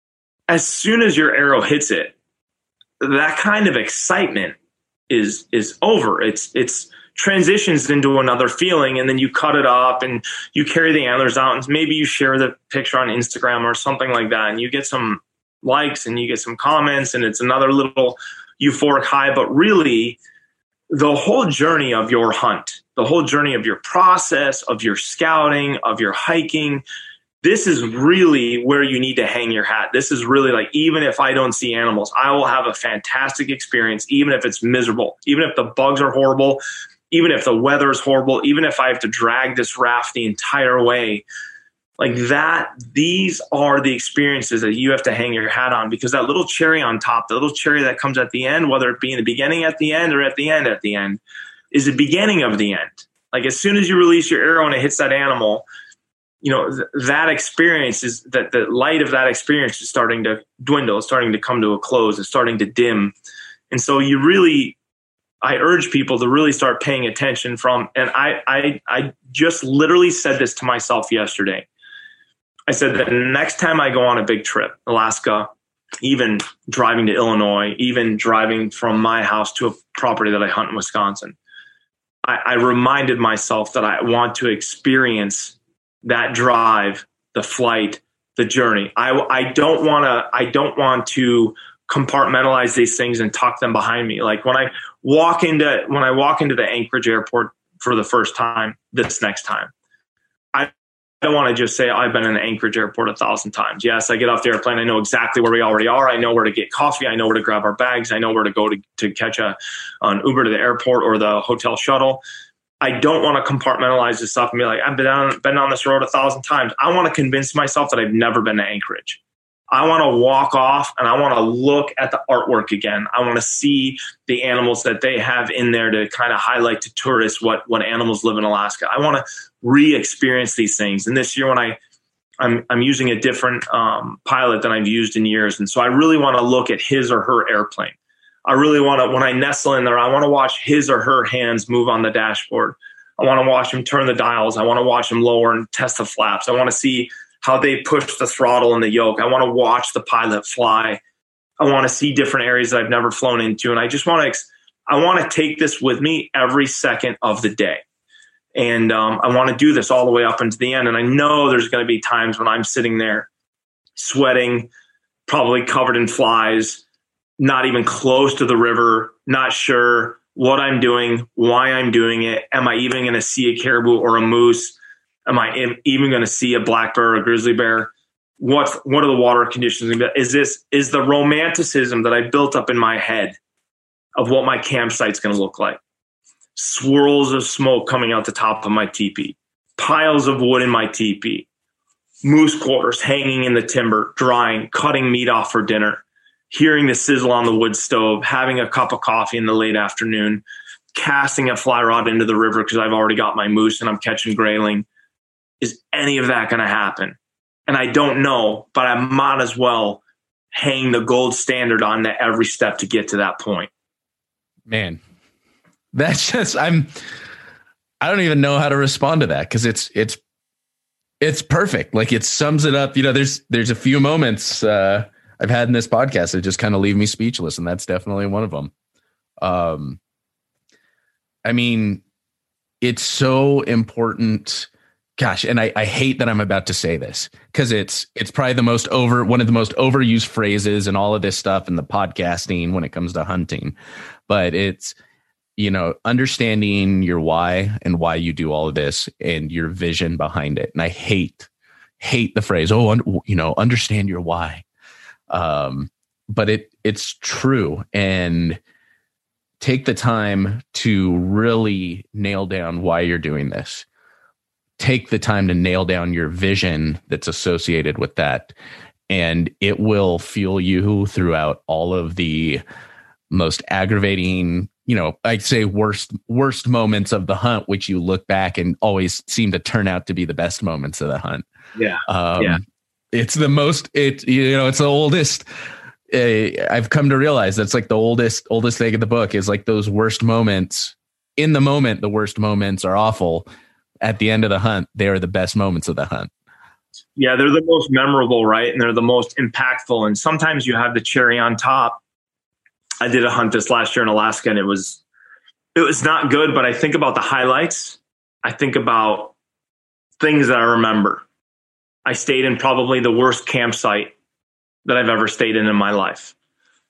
as soon as your arrow hits it, that kind of excitement is is over. It's it's transitions into another feeling, and then you cut it up and you carry the antlers out, and maybe you share the picture on Instagram or something like that, and you get some likes and you get some comments, and it's another little euphoric high. But really, the whole journey of your hunt, the whole journey of your process, of your scouting, of your hiking, this is really where you need to hang your hat. This is really like, even if I don't see animals, I will have a fantastic experience, even if it's miserable, even if the bugs are horrible, even if the weather is horrible, even if I have to drag this raft the entire way. Like that, these are the experiences that you have to hang your hat on, because that little cherry on top, the little cherry that comes at the end, whether it be in the beginning at the end or at the end at the end, is the beginning of the end. Like as soon as you release your arrow and it hits that animal, you know, th- that experience is that the light of that experience is starting to dwindle, it's starting to come to a close, it's starting to dim. And so you really, I urge people to really start paying attention from, and I, I, I just literally said this to myself yesterday. I said that next time I go on a big trip, Alaska, even driving to Illinois, even driving from my house to a property that I hunt in Wisconsin, I, I reminded myself that I want to experience that drive, the flight, the journey. I, I don't want to, I don't want to compartmentalize these things and tuck them behind me. Like when I walk into, when I walk into the Anchorage airport for the first time, this next time, I I don't want to just say I've been in the Anchorage airport a thousand times. Yes, I get off the airplane. I know exactly where we already are. I know where to get coffee. I know where to grab our bags. I know where to go to, to catch a, an Uber to the airport or the hotel shuttle. I don't want to compartmentalize this stuff and be like, I've been on, been on this road a thousand times. I want to convince myself that I've never been to Anchorage. I want to walk off and I want to look at the artwork again. I want to see the animals that they have in there to kind of highlight to tourists what, what animals live in Alaska. I want to re-experience these things. And this year when I, I'm, I'm using a different um, pilot than I've used in years. And so I really want to look at his or her airplane. I really want to, when I nestle in there, I want to watch his or her hands move on the dashboard. I want to watch him turn the dials. I want to watch him lower and test the flaps. I want to see how they push the throttle and the yoke. I want to watch the pilot fly. I want to see different areas that I've never flown into. And I just want to, I want to take this with me every second of the day. And um, I want to do this all the way up into the end. And I know there's going to be times when I'm sitting there sweating, probably covered in flies, not even close to the river, not sure what I'm doing, why I'm doing it. Am I even going to see a caribou or a moose? Am I even going to see a black bear or a grizzly bear? What's, what are the water conditions? Is this, is the romanticism that I built up in my head of what my campsite's going to look like? Swirls of smoke coming out the top of my teepee, piles of wood in my teepee, moose quarters hanging in the timber, drying, cutting meat off for dinner, hearing the sizzle on the wood stove, having a cup of coffee in the late afternoon, casting a fly rod into the river because I've already got my moose and I'm catching grayling. Is any of that going to happen? And I don't know, but I might as well hang the gold standard on that every step to get to that point. Man, that's just, I'm, I don't even know how to respond to that. Cause it's, it's, it's perfect. Like it sums it up. You know, there's, there's a few moments uh, I've had in this podcast that just kind of leave me speechless. And that's definitely one of them. Um, I mean, it's so important. Gosh, and I, I hate that I'm about to say this because it's it's probably the most over one of the most overused phrases and all of this stuff in the podcasting when it comes to hunting. But it's, you know, understanding your why and why you do all of this and your vision behind it. And I hate hate the phrase, oh, un, you know, understand your why. Um, but it it's true. And take the time to really nail down why you're doing this. Take the time to nail down your vision that's associated with that. And it will fuel you throughout all of the most aggravating, you know, I'd say worst, worst moments of the hunt, which you look back and always seem to turn out to be the best moments of the hunt. Yeah. Um, yeah. It's the most, it, you know, it's the oldest. Uh, I've come to realize that's like the oldest, oldest thing in the book is like those worst moments. In the moment, the worst moments are awful. At the end of the hunt, they are the best moments of the hunt. Yeah, they're the most memorable, right? And they're the most impactful. And sometimes you have the cherry on top. I did a hunt this last year in Alaska, and it was it was not good, but I think about the highlights. I think about things that I remember. I stayed in probably the worst campsite that I've ever stayed in in my life.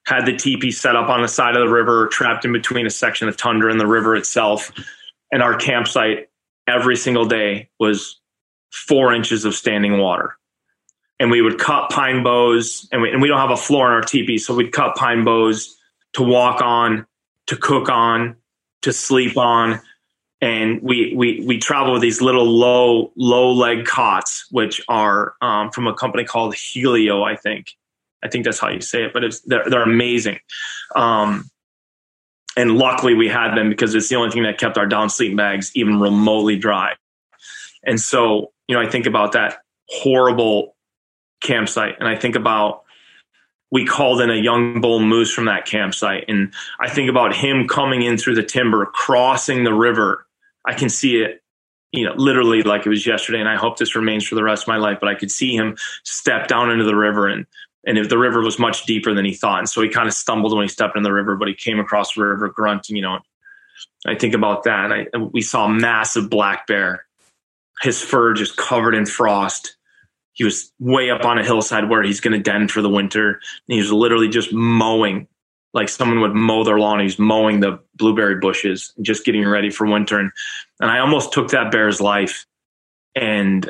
had the teepee set up on the side of the river, trapped in between a section of tundra and the river itself. And our campsite every single day was four inches of standing water. And we would cut pine boughs, and we, and we don't have a floor in our teepee, so we'd cut pine boughs to walk on, to cook on, to sleep on. And we we we travel with these little low low leg cots, which are um, from a company called Helio, I think. I think that's how you say it, but it's they're they're amazing. Um, and luckily we had them because it's the only thing that kept our down sleeping bags even remotely dry. And so, you know, I think about that horrible campsite, and I think about we called in a young bull moose from that campsite, and I think about him coming in through the timber, crossing the river. I can see it, you know, literally like it was yesterday, and I hope this remains for the rest of my life, but I could see him step down into the river, and and if the river was much deeper than he thought. And so he kind of stumbled when he stepped in the river, but he came across the river grunting, you know. I think about that, and I, and we saw a massive black bear, his fur just covered in frost. He was way up on a hillside where he's going to den for the winter. And he was literally just mowing, like someone would mow their lawn. He's mowing the blueberry bushes, just getting ready for winter. And, and I almost took that bear's life. And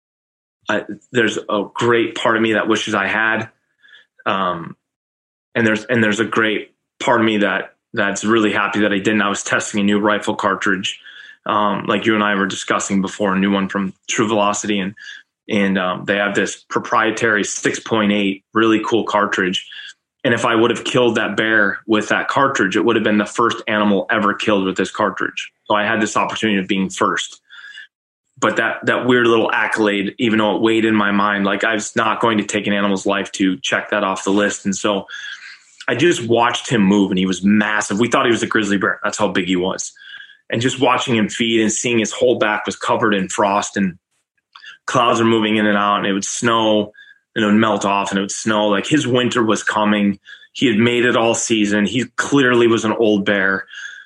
I, there's a great part of me that wishes I had. Um, and there's, and there's a great part of me that that's really happy that I didn't. I was testing a new rifle cartridge. Um, like you and I were discussing before, a new one from True Velocity. And, and, um, they have this proprietary six point eight, really cool cartridge. And if I would have killed that bear with that cartridge, it would have been the first animal ever killed with this cartridge. So I had this opportunity of being first. But that that weird little accolade, even though it weighed in my mind, like I was not going to take an animal's life to check that off the list. And so I just watched him move, and he was massive. We thought he was a grizzly bear. That's how big he was. And just watching him feed and seeing his whole back was covered in frost, and clouds were moving in and out, and it would snow, and it would melt off, and it would snow. Like his winter was coming. He had made it all season. He clearly was an old bear.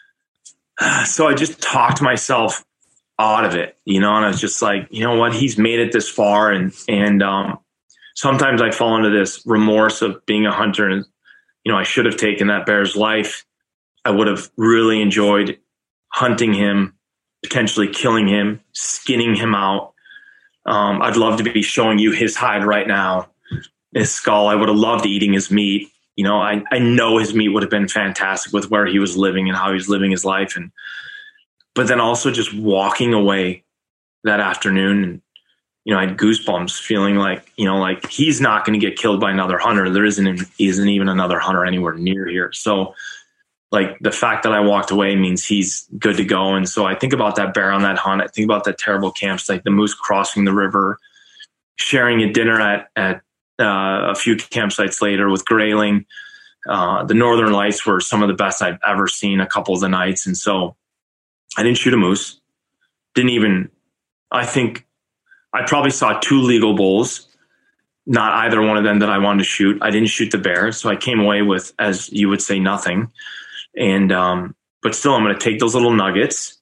So I just talked myself out of it, you know, and I was just like, you know what, he's made it this far. And, and, um, sometimes I fall into this remorse of being a hunter, and, you know, I should have taken that bear's life. I would have really enjoyed hunting him, potentially killing him, skinning him out. Um, I'd love to be showing you his hide right now, his skull. I would have loved eating his meat. You know, I, I know his meat would have been fantastic with where he was living and how he was living his life. And, but then also just walking away that afternoon, and, you know, I had goosebumps feeling like, you know, like he's not going to get killed by another hunter. There isn't, isn't even another hunter anywhere near here. So like the fact that I walked away means he's good to go. And so I think about that bear on that hunt. I think about that terrible campsite, the moose crossing the river, sharing a dinner at, at uh, a few campsites later with grayling. Uh, the Northern Lights were some of the best I've ever seen a couple of the nights. And so I didn't shoot a moose. Didn't even, I think I probably saw two legal bulls, not either one of them that I wanted to shoot. I didn't shoot the bear. So I came away with, as you would say, nothing. And, um, but still, I'm going to take those little nuggets,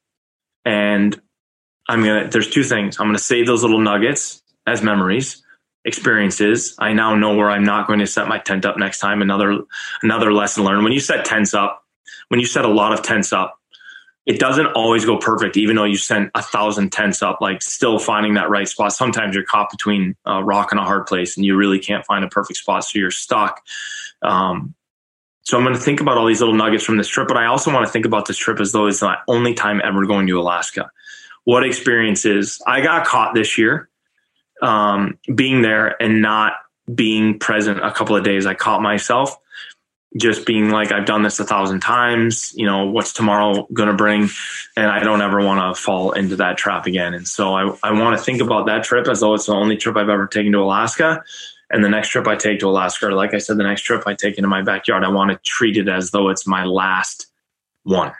and I'm going to, there's two things. I'm going to save those little nuggets as memories, experiences. I now know where I'm not going to set my tent up next time. Another, another lesson learned. When you set tents up, when you set a lot of tents up, it doesn't always go perfect, even though you sent a thousand tents up, like still finding that right spot. Sometimes you're caught between a rock and a hard place, and you really can't find a perfect spot. So you're stuck. Um, so I'm going to think about all these little nuggets from this trip, but I also want to think about this trip as though it's my only time ever going to Alaska. What experiences? I got caught this year, um, being there and not being present a couple of days. I caught myself just being like, I've done this a thousand times, you know, what's tomorrow going to bring? And I don't ever want to fall into that trap again. And so I, I want to think about that trip as though it's the only trip I've ever taken to Alaska. And the next trip I take to Alaska, or like I said, the next trip I take into my backyard, I want to treat it as though it's my last one.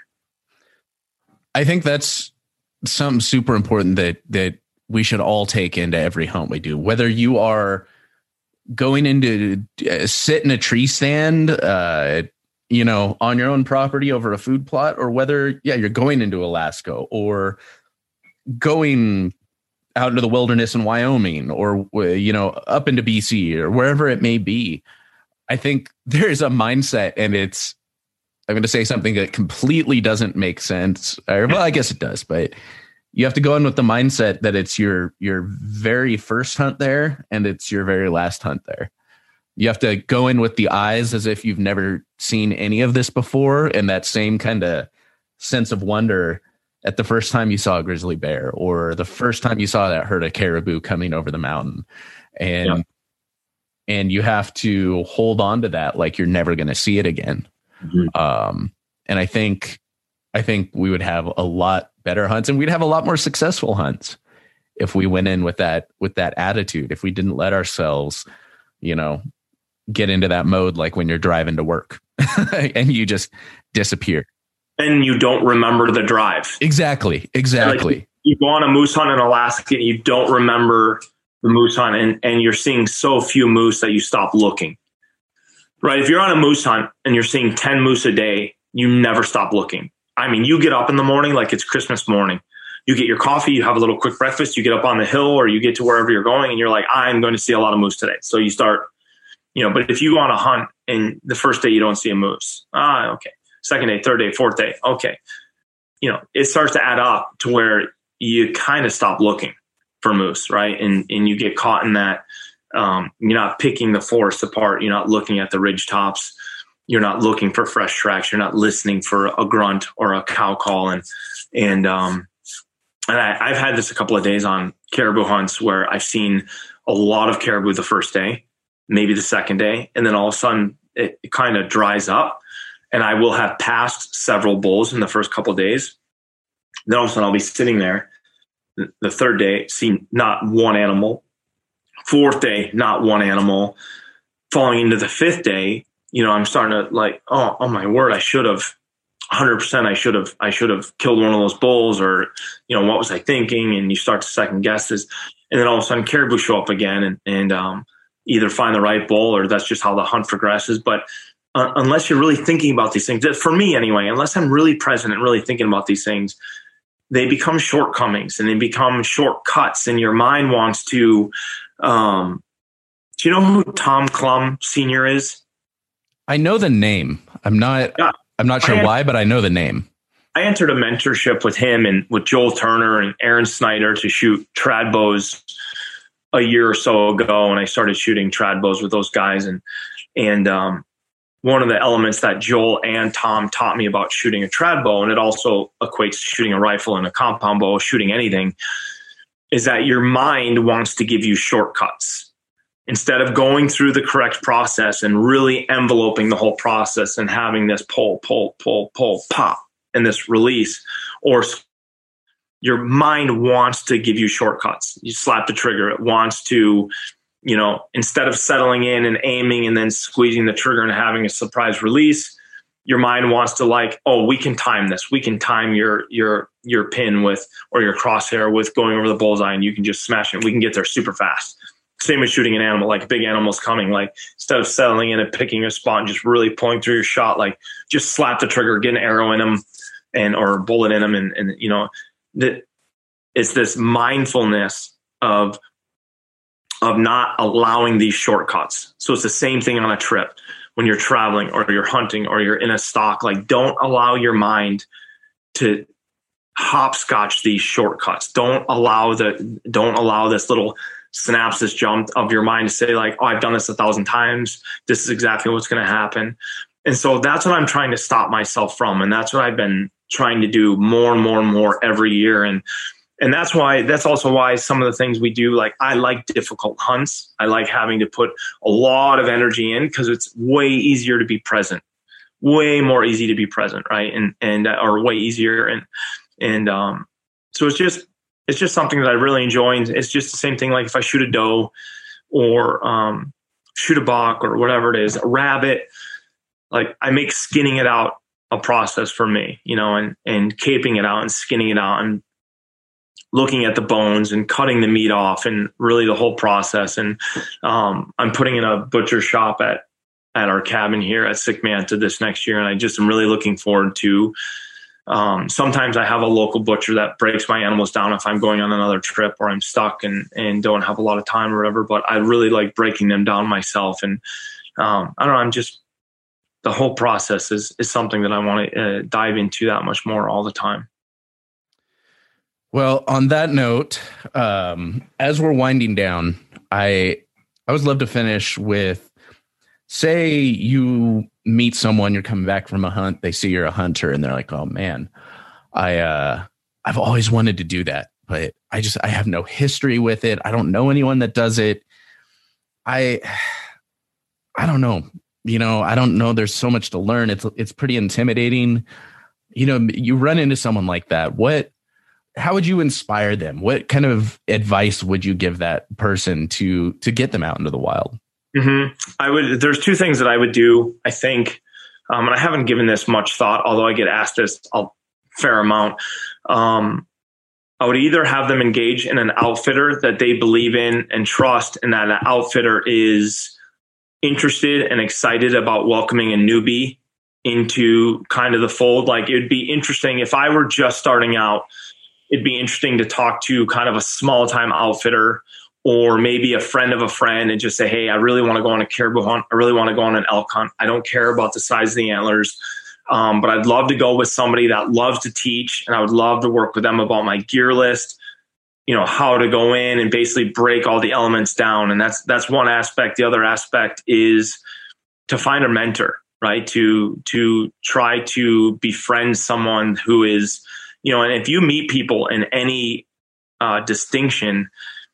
I think that's something super important that, that we should all take into every hunt we do, whether you are going into uh, sit in a tree stand, uh, you know, on your own property over a food plot, or whether, yeah, you're going into Alaska or going out into the wilderness in Wyoming, or, you know, up into B C or wherever it may be. I think there's a mindset, and it's, I'm going to say something that completely doesn't make sense. Or, well, I guess it does, but you have to go in with the mindset that it's your, your very first hunt there and it's your very last hunt there. You have to go in with the eyes as if you've never seen any of this before. And that same kind of sense of wonder at the first time you saw a grizzly bear, or the first time you saw that herd of caribou coming over the mountain. And, yeah. and you have to hold on to that like you're never going to see it again. Mm-hmm. Um, and I think, I think we would have a lot better hunts, and we'd have a lot more successful hunts if we went in with that, with that attitude. If we didn't let ourselves, you know, get into that mode, like when you're driving to work and you just disappear. And you don't remember the drive. Exactly. Exactly. Like you go on a moose hunt in Alaska and you don't remember the moose hunt, and, and you're seeing so few moose that you stop looking. Right? If you're on a moose hunt and you're seeing ten moose a day, you never stop looking. I mean, you get up in the morning like it's Christmas morning. You get your coffee, you have a little quick breakfast, you get up on the hill or you get to wherever you're going and you're like, I'm going to see a lot of moose today. So you start, you know, but if you go on a hunt and the first day you don't see a moose, ah, okay. Second day, third day, fourth day, okay. You know, it starts to add up to where you kind of stop looking for moose, right? And and you get caught in that. Um, you're not picking the forest apart. You're not looking at the ridge tops. You're not looking for fresh tracks. You're not listening for a grunt or a cow call. And and um, and I, I've had this a couple of days on caribou hunts where I've seen a lot of caribou the first day, maybe the second day, and then all of a sudden it, it kind of dries up. And I will have passed several bulls in the first couple of days. Then all of a sudden I'll be sitting there the third day, see not one animal. Fourth day, not one animal. Falling into the fifth day, you know, I'm starting to like, oh, oh my word, I should have one hundred percent. I should have, I should have killed one of those bulls, or, you know, what was I thinking? And you start to second guess this. And then all of a sudden caribou show up again and, and um, either find the right bull, or that's just how the hunt progresses. But uh, unless you're really thinking about these things, for me anyway, unless I'm really present and really thinking about these things, they become shortcomings and they become shortcuts, and your mind wants to, um, do you know who Tom Clum Senior is? I know the name. I'm not, yeah. I'm not sure I, why, but I know the name. I entered a mentorship with him and with Joel Turner and Aaron Snyder to shoot trad bows a year or so ago. And I started shooting trad bows with those guys. And, and, um, one of the elements that Joel and Tom taught me about shooting a trad bow, and it also equates to shooting a rifle and a compound bow, shooting anything, is that your mind wants to give you shortcuts. Instead of going through the correct process and really enveloping the whole process and having this pull, pull, pull, pull, pop, and this release, or your mind wants to give you shortcuts. You slap the trigger. It wants to, you know, instead of settling in and aiming and then squeezing the trigger and having a surprise release, your mind wants to like, oh, we can time this. We can time your your your pin with, or your crosshair with going over the bullseye, and you can just smash it. We can get there super fast. Same with shooting an animal, like a big animal's coming. Like instead of settling in and picking a spot and just really pulling through your shot, like just slap the trigger, get an arrow in them, and or a bullet in them, and and you know, that it's this mindfulness of of not allowing these shortcuts. So it's the same thing on a trip when you're traveling or you're hunting or you're in a stock. Like, don't allow your mind to hopscotch these shortcuts. Don't allow the, don't allow this little synapses jump of your mind to say like, oh, I've done this a thousand times. This is exactly what's going to happen. And so that's what I'm trying to stop myself from. And that's what I've been trying to do more and more and more every year. And And that's why, that's also why some of the things we do, like I like difficult hunts. I like having to put a lot of energy in because it's way easier to be present, way more easy to be present. Right. And, and, uh, or way easier. And, and, um, so it's just, it's just something that I really enjoy. And it's just the same thing. Like if I shoot a doe or, um, shoot a buck or whatever it is, a rabbit, like I make skinning it out a process for me, you know, and, and caping it out and skinning it out and looking at the bones and cutting the meat off and really the whole process. And um, I'm putting in a butcher shop at, at our cabin here at Sick Manta this next year. And I just am really looking forward to, um, sometimes I have a local butcher that breaks my animals down if I'm going on another trip or I'm stuck and, and don't have a lot of time or whatever, but I really like breaking them down myself and um, I don't know. I'm just, the whole process is, is something that I want to uh, dive into that much more all the time. Well, on that note, um, as we're winding down, I, I always love to finish with, say you meet someone, you're coming back from a hunt, they see you're a hunter and they're like, oh man, I, uh, I've always wanted to do that, but I just, I have no history with it. I don't know anyone that does it. I, I don't know. You know, I don't know. There's so much to learn. It's, it's pretty intimidating. You know, you run into someone like that. What, how would you inspire them? What kind of advice would you give that person to, to get them out into the wild? Mm-hmm. I would, there's two things that I would do, I think, um, and I haven't given this much thought, although I get asked this a fair amount. Um, I would either have them engage in an outfitter that they believe in and trust, and that an outfitter is interested and excited about welcoming a newbie into kind of the fold. Like, it would be interesting if I were just starting out, it'd be interesting to talk to kind of a small time outfitter or maybe a friend of a friend and just say, hey, I really want to go on a caribou hunt. I really want to go on an elk hunt. I don't care about the size of the antlers. Um, but I'd love to go with somebody that loves to teach, and I would love to work with them about my gear list, you know, how to go in and basically break all the elements down. And that's, that's one aspect. The other aspect is to find a mentor, right? To, to try to befriend someone who is, you know, and if you meet people in any uh, distinction,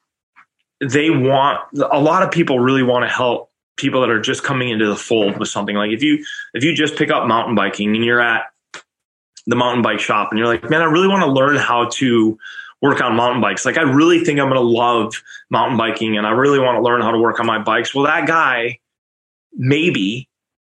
they want, a lot of people really want to help people that are just coming into the fold with something. Like if you, if you just pick up mountain biking and you're at the mountain bike shop and you're like, man, I really want to learn how to work on mountain bikes. Like, I really think I'm going to love mountain biking and I really want to learn how to work on my bikes. Well, that guy, maybe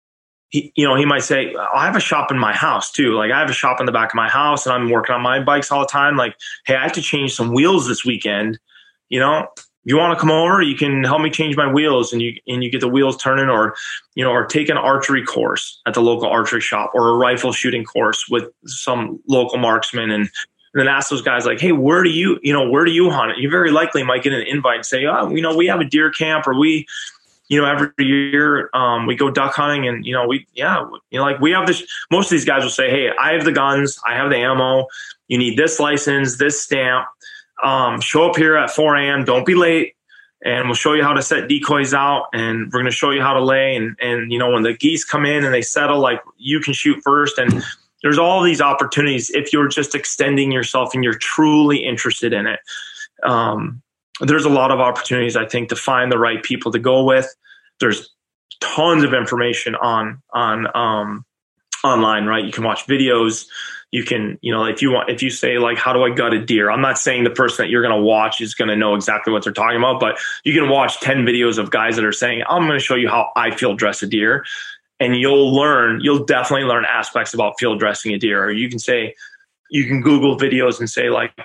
he, you know, he might say, I have a shop in my house too. Like, I have a shop in the back of my house and I'm working on my bikes all the time. Like, hey, I have to change some wheels this weekend. You know, you want to come over, you can help me change my wheels, and you, and you get the wheels turning, or, you know, or take an archery course at the local archery shop, or a rifle shooting course with some local marksman. And, and then ask those guys like, hey, where do you, you know, where do you hunt? You very likely might get an invite and say, oh, you know, we have a deer camp, or we, you know, every year um, we go duck hunting, and, you know, we, yeah, you know, like we have this, most of these guys will say, hey, I have the guns, I have the ammo, you need this license, this stamp. Um, show up here at four a.m. Don't be late, and we'll show you how to set decoys out, and we're going to show you how to lay. And, and, you know, when the geese come in and they settle, like, you can shoot first. And there's all these opportunities if you're just extending yourself and you're truly interested in it. Um, there's a lot of opportunities, I think, to find the right people to go with. There's tons of information on, on, um, online, right? You can watch videos. You can, you know, if you want, if you say like, how do I gut a deer? I'm not saying the person that you're going to watch is going to know exactly what they're talking about, but you can watch ten videos of guys that are saying, I'm going to show you how I field dress a deer. And you'll learn, you'll definitely learn aspects about field dressing a deer. Or you can say, you can Google videos and say like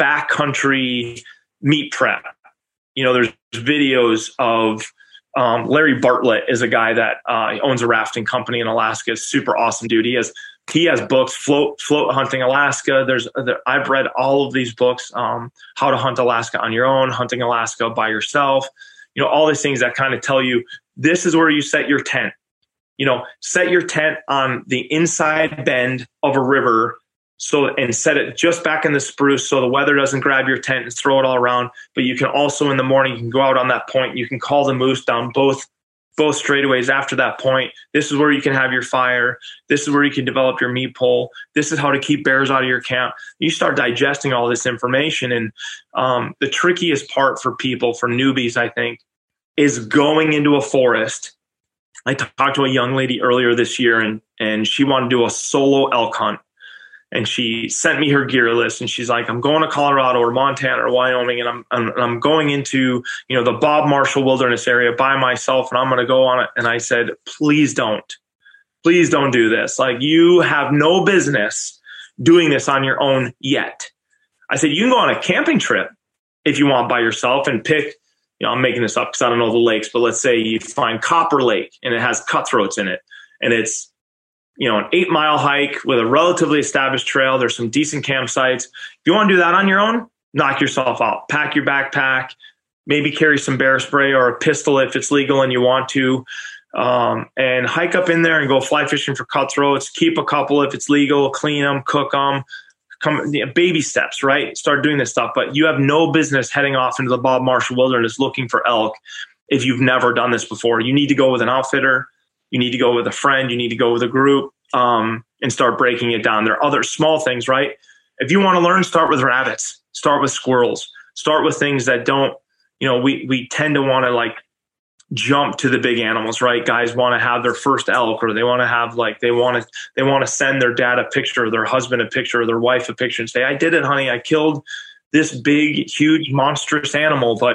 backcountry meat prep. You know, there's videos of, um, Larry Bartlett is a guy that uh, owns a rafting company in Alaska. Super awesome dude. He has, He has books, float, float hunting Alaska. There's, there, I've read all of these books, um, how to hunt Alaska on your own, hunting Alaska by yourself, you know, all these things that kind of tell you, this is where you set your tent, you know, set your tent on the inside bend of a river. So, and set it just back in the spruce so the weather doesn't grab your tent and throw it all around. But you can also in the morning, you can go out on that point. You can call the moose down both both straightaways after that point. This is where you can have your fire. This is where you can develop your meat pole. This is how to keep bears out of your camp. You start digesting all this information. And um, the trickiest part for people, for newbies, I think, is going into a forest. I talked to a young lady earlier this year, and, and she wanted to do a solo elk hunt. And she sent me her gear list, and she's like, I'm going to Colorado or Montana or Wyoming, and I'm, I'm I'm going into, you know, the Bob Marshall Wilderness area by myself, and I'm going to go on it. And I said, please don't, please don't do this. Like, you have no business doing this on your own yet. I said, you can go on a camping trip if you want by yourself and pick, you know, I'm making this up because I don't know the lakes, but let's say you find Copper Lake and it has cutthroats in it, and it's, you know, an eight mile hike with a relatively established trail. There's some decent campsites. If you want to do that on your own, knock yourself out. Pack your backpack, maybe carry some bear spray or a pistol if it's legal and you want to. um, and hike up in there and go fly fishing for cutthroats. Keep a couple if it's legal, clean them, cook them. Come, you know, baby steps, right? Start doing this stuff, but you have no business heading off into the Bob Marshall Wilderness looking for elk if you've never done this before. You need to go with an outfitter. You need to go with a friend. You need to go with a group um, and start breaking it down. There are other small things, right? If you want to learn, start with rabbits, start with squirrels, start with things that don't, you know, we, we tend to want to like jump to the big animals, right? Guys want to have their first elk, or they want to have like, they want to, they want to send their dad a picture, or their husband a picture, or their wife a picture and say, I did it, honey. I killed this big, huge, monstrous animal. But,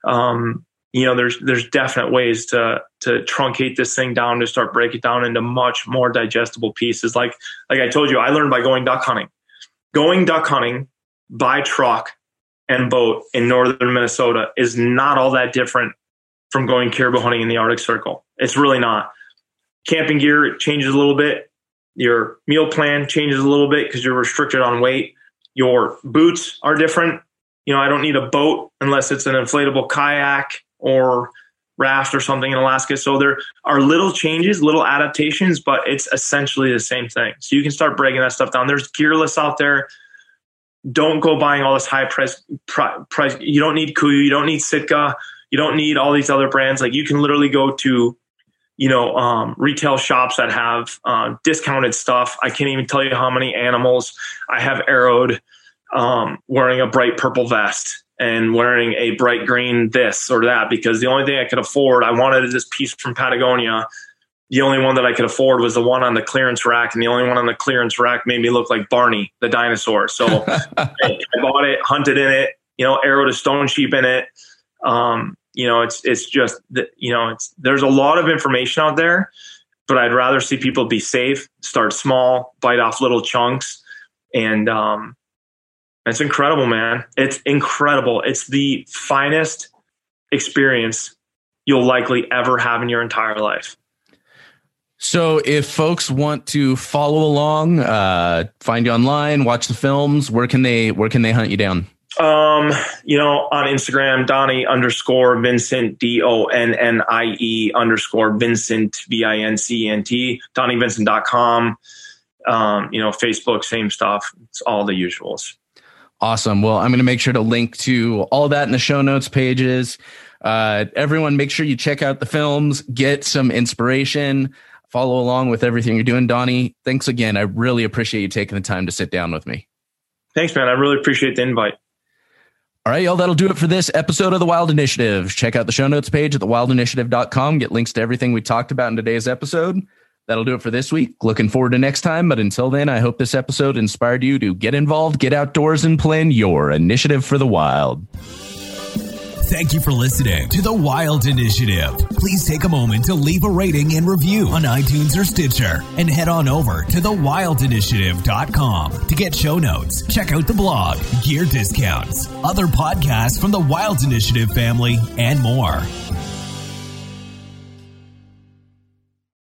um, you know, there's, there's definite ways to, to truncate this thing down, to start break it down into much more digestible pieces. Like, like I told you, I learned by going duck hunting, going duck hunting by truck and boat in northern Minnesota is not all that different from going caribou hunting in the Arctic Circle. It's really not. Camping gear changes a little bit. Your meal plan changes a little bit because you're restricted on weight. Your boots are different. You know, I don't need a boat unless it's an inflatable kayak or raft or something in Alaska. So there are little changes, little adaptations, but it's essentially the same thing. So you can start breaking that stuff down. There's Gearless out there. Don't go buying all this high price. price. You don't need Kuiu. You don't need Sitka. You don't need all these other brands. Like, you can literally go to, you know, um, retail shops that have uh, discounted stuff. I can't even tell you how many animals I have arrowed um, wearing a bright purple vest and wearing a bright green this or that, because the only thing I could afford, I wanted this piece from Patagonia. The only one that I could afford was the one on the clearance rack, and the only one on the clearance rack made me look like Barney, the dinosaur. So I, I bought it, hunted in it, you know, arrowed a stone sheep in it. Um, you know, it's, it's just that, you know, it's, there's a lot of information out there, but I'd rather see people be safe, start small, bite off little chunks. And, um, it's incredible, man. It's incredible. It's the finest experience you'll likely ever have in your entire life. So if folks want to follow along, uh, find you online, watch the films, where can they, where can they hunt you down? Um, you know, on Instagram, Donnie underscore Vincent, D O N N I E underscore Vincent, V I N C E N T, Donnie Vincent dot com. Um, you know, Facebook, same stuff. It's all the usuals. Awesome. Well, I'm going to make sure to link to all that in the show notes pages. Uh, everyone, make sure you check out the films, get some inspiration, follow along with everything you're doing. Donnie, thanks again. I really appreciate you taking the time to sit down with me. Thanks, man. I really appreciate the invite. All right, y'all, that'll do it for this episode of The Wild Initiative. Check out the show notes page at the wild initiative dot com. Get links to everything we talked about in today's episode. That'll do it for this week. Looking forward to next time. But until then, I hope this episode inspired you to get involved, get outdoors, and plan your initiative for the wild. Thank you for listening to The Wild Initiative. Please take a moment to leave a rating and review on iTunes or Stitcher, and head on over to the wild initiative dot com to get show notes, check out the blog, gear discounts, other podcasts from the Wild Initiative family, and more.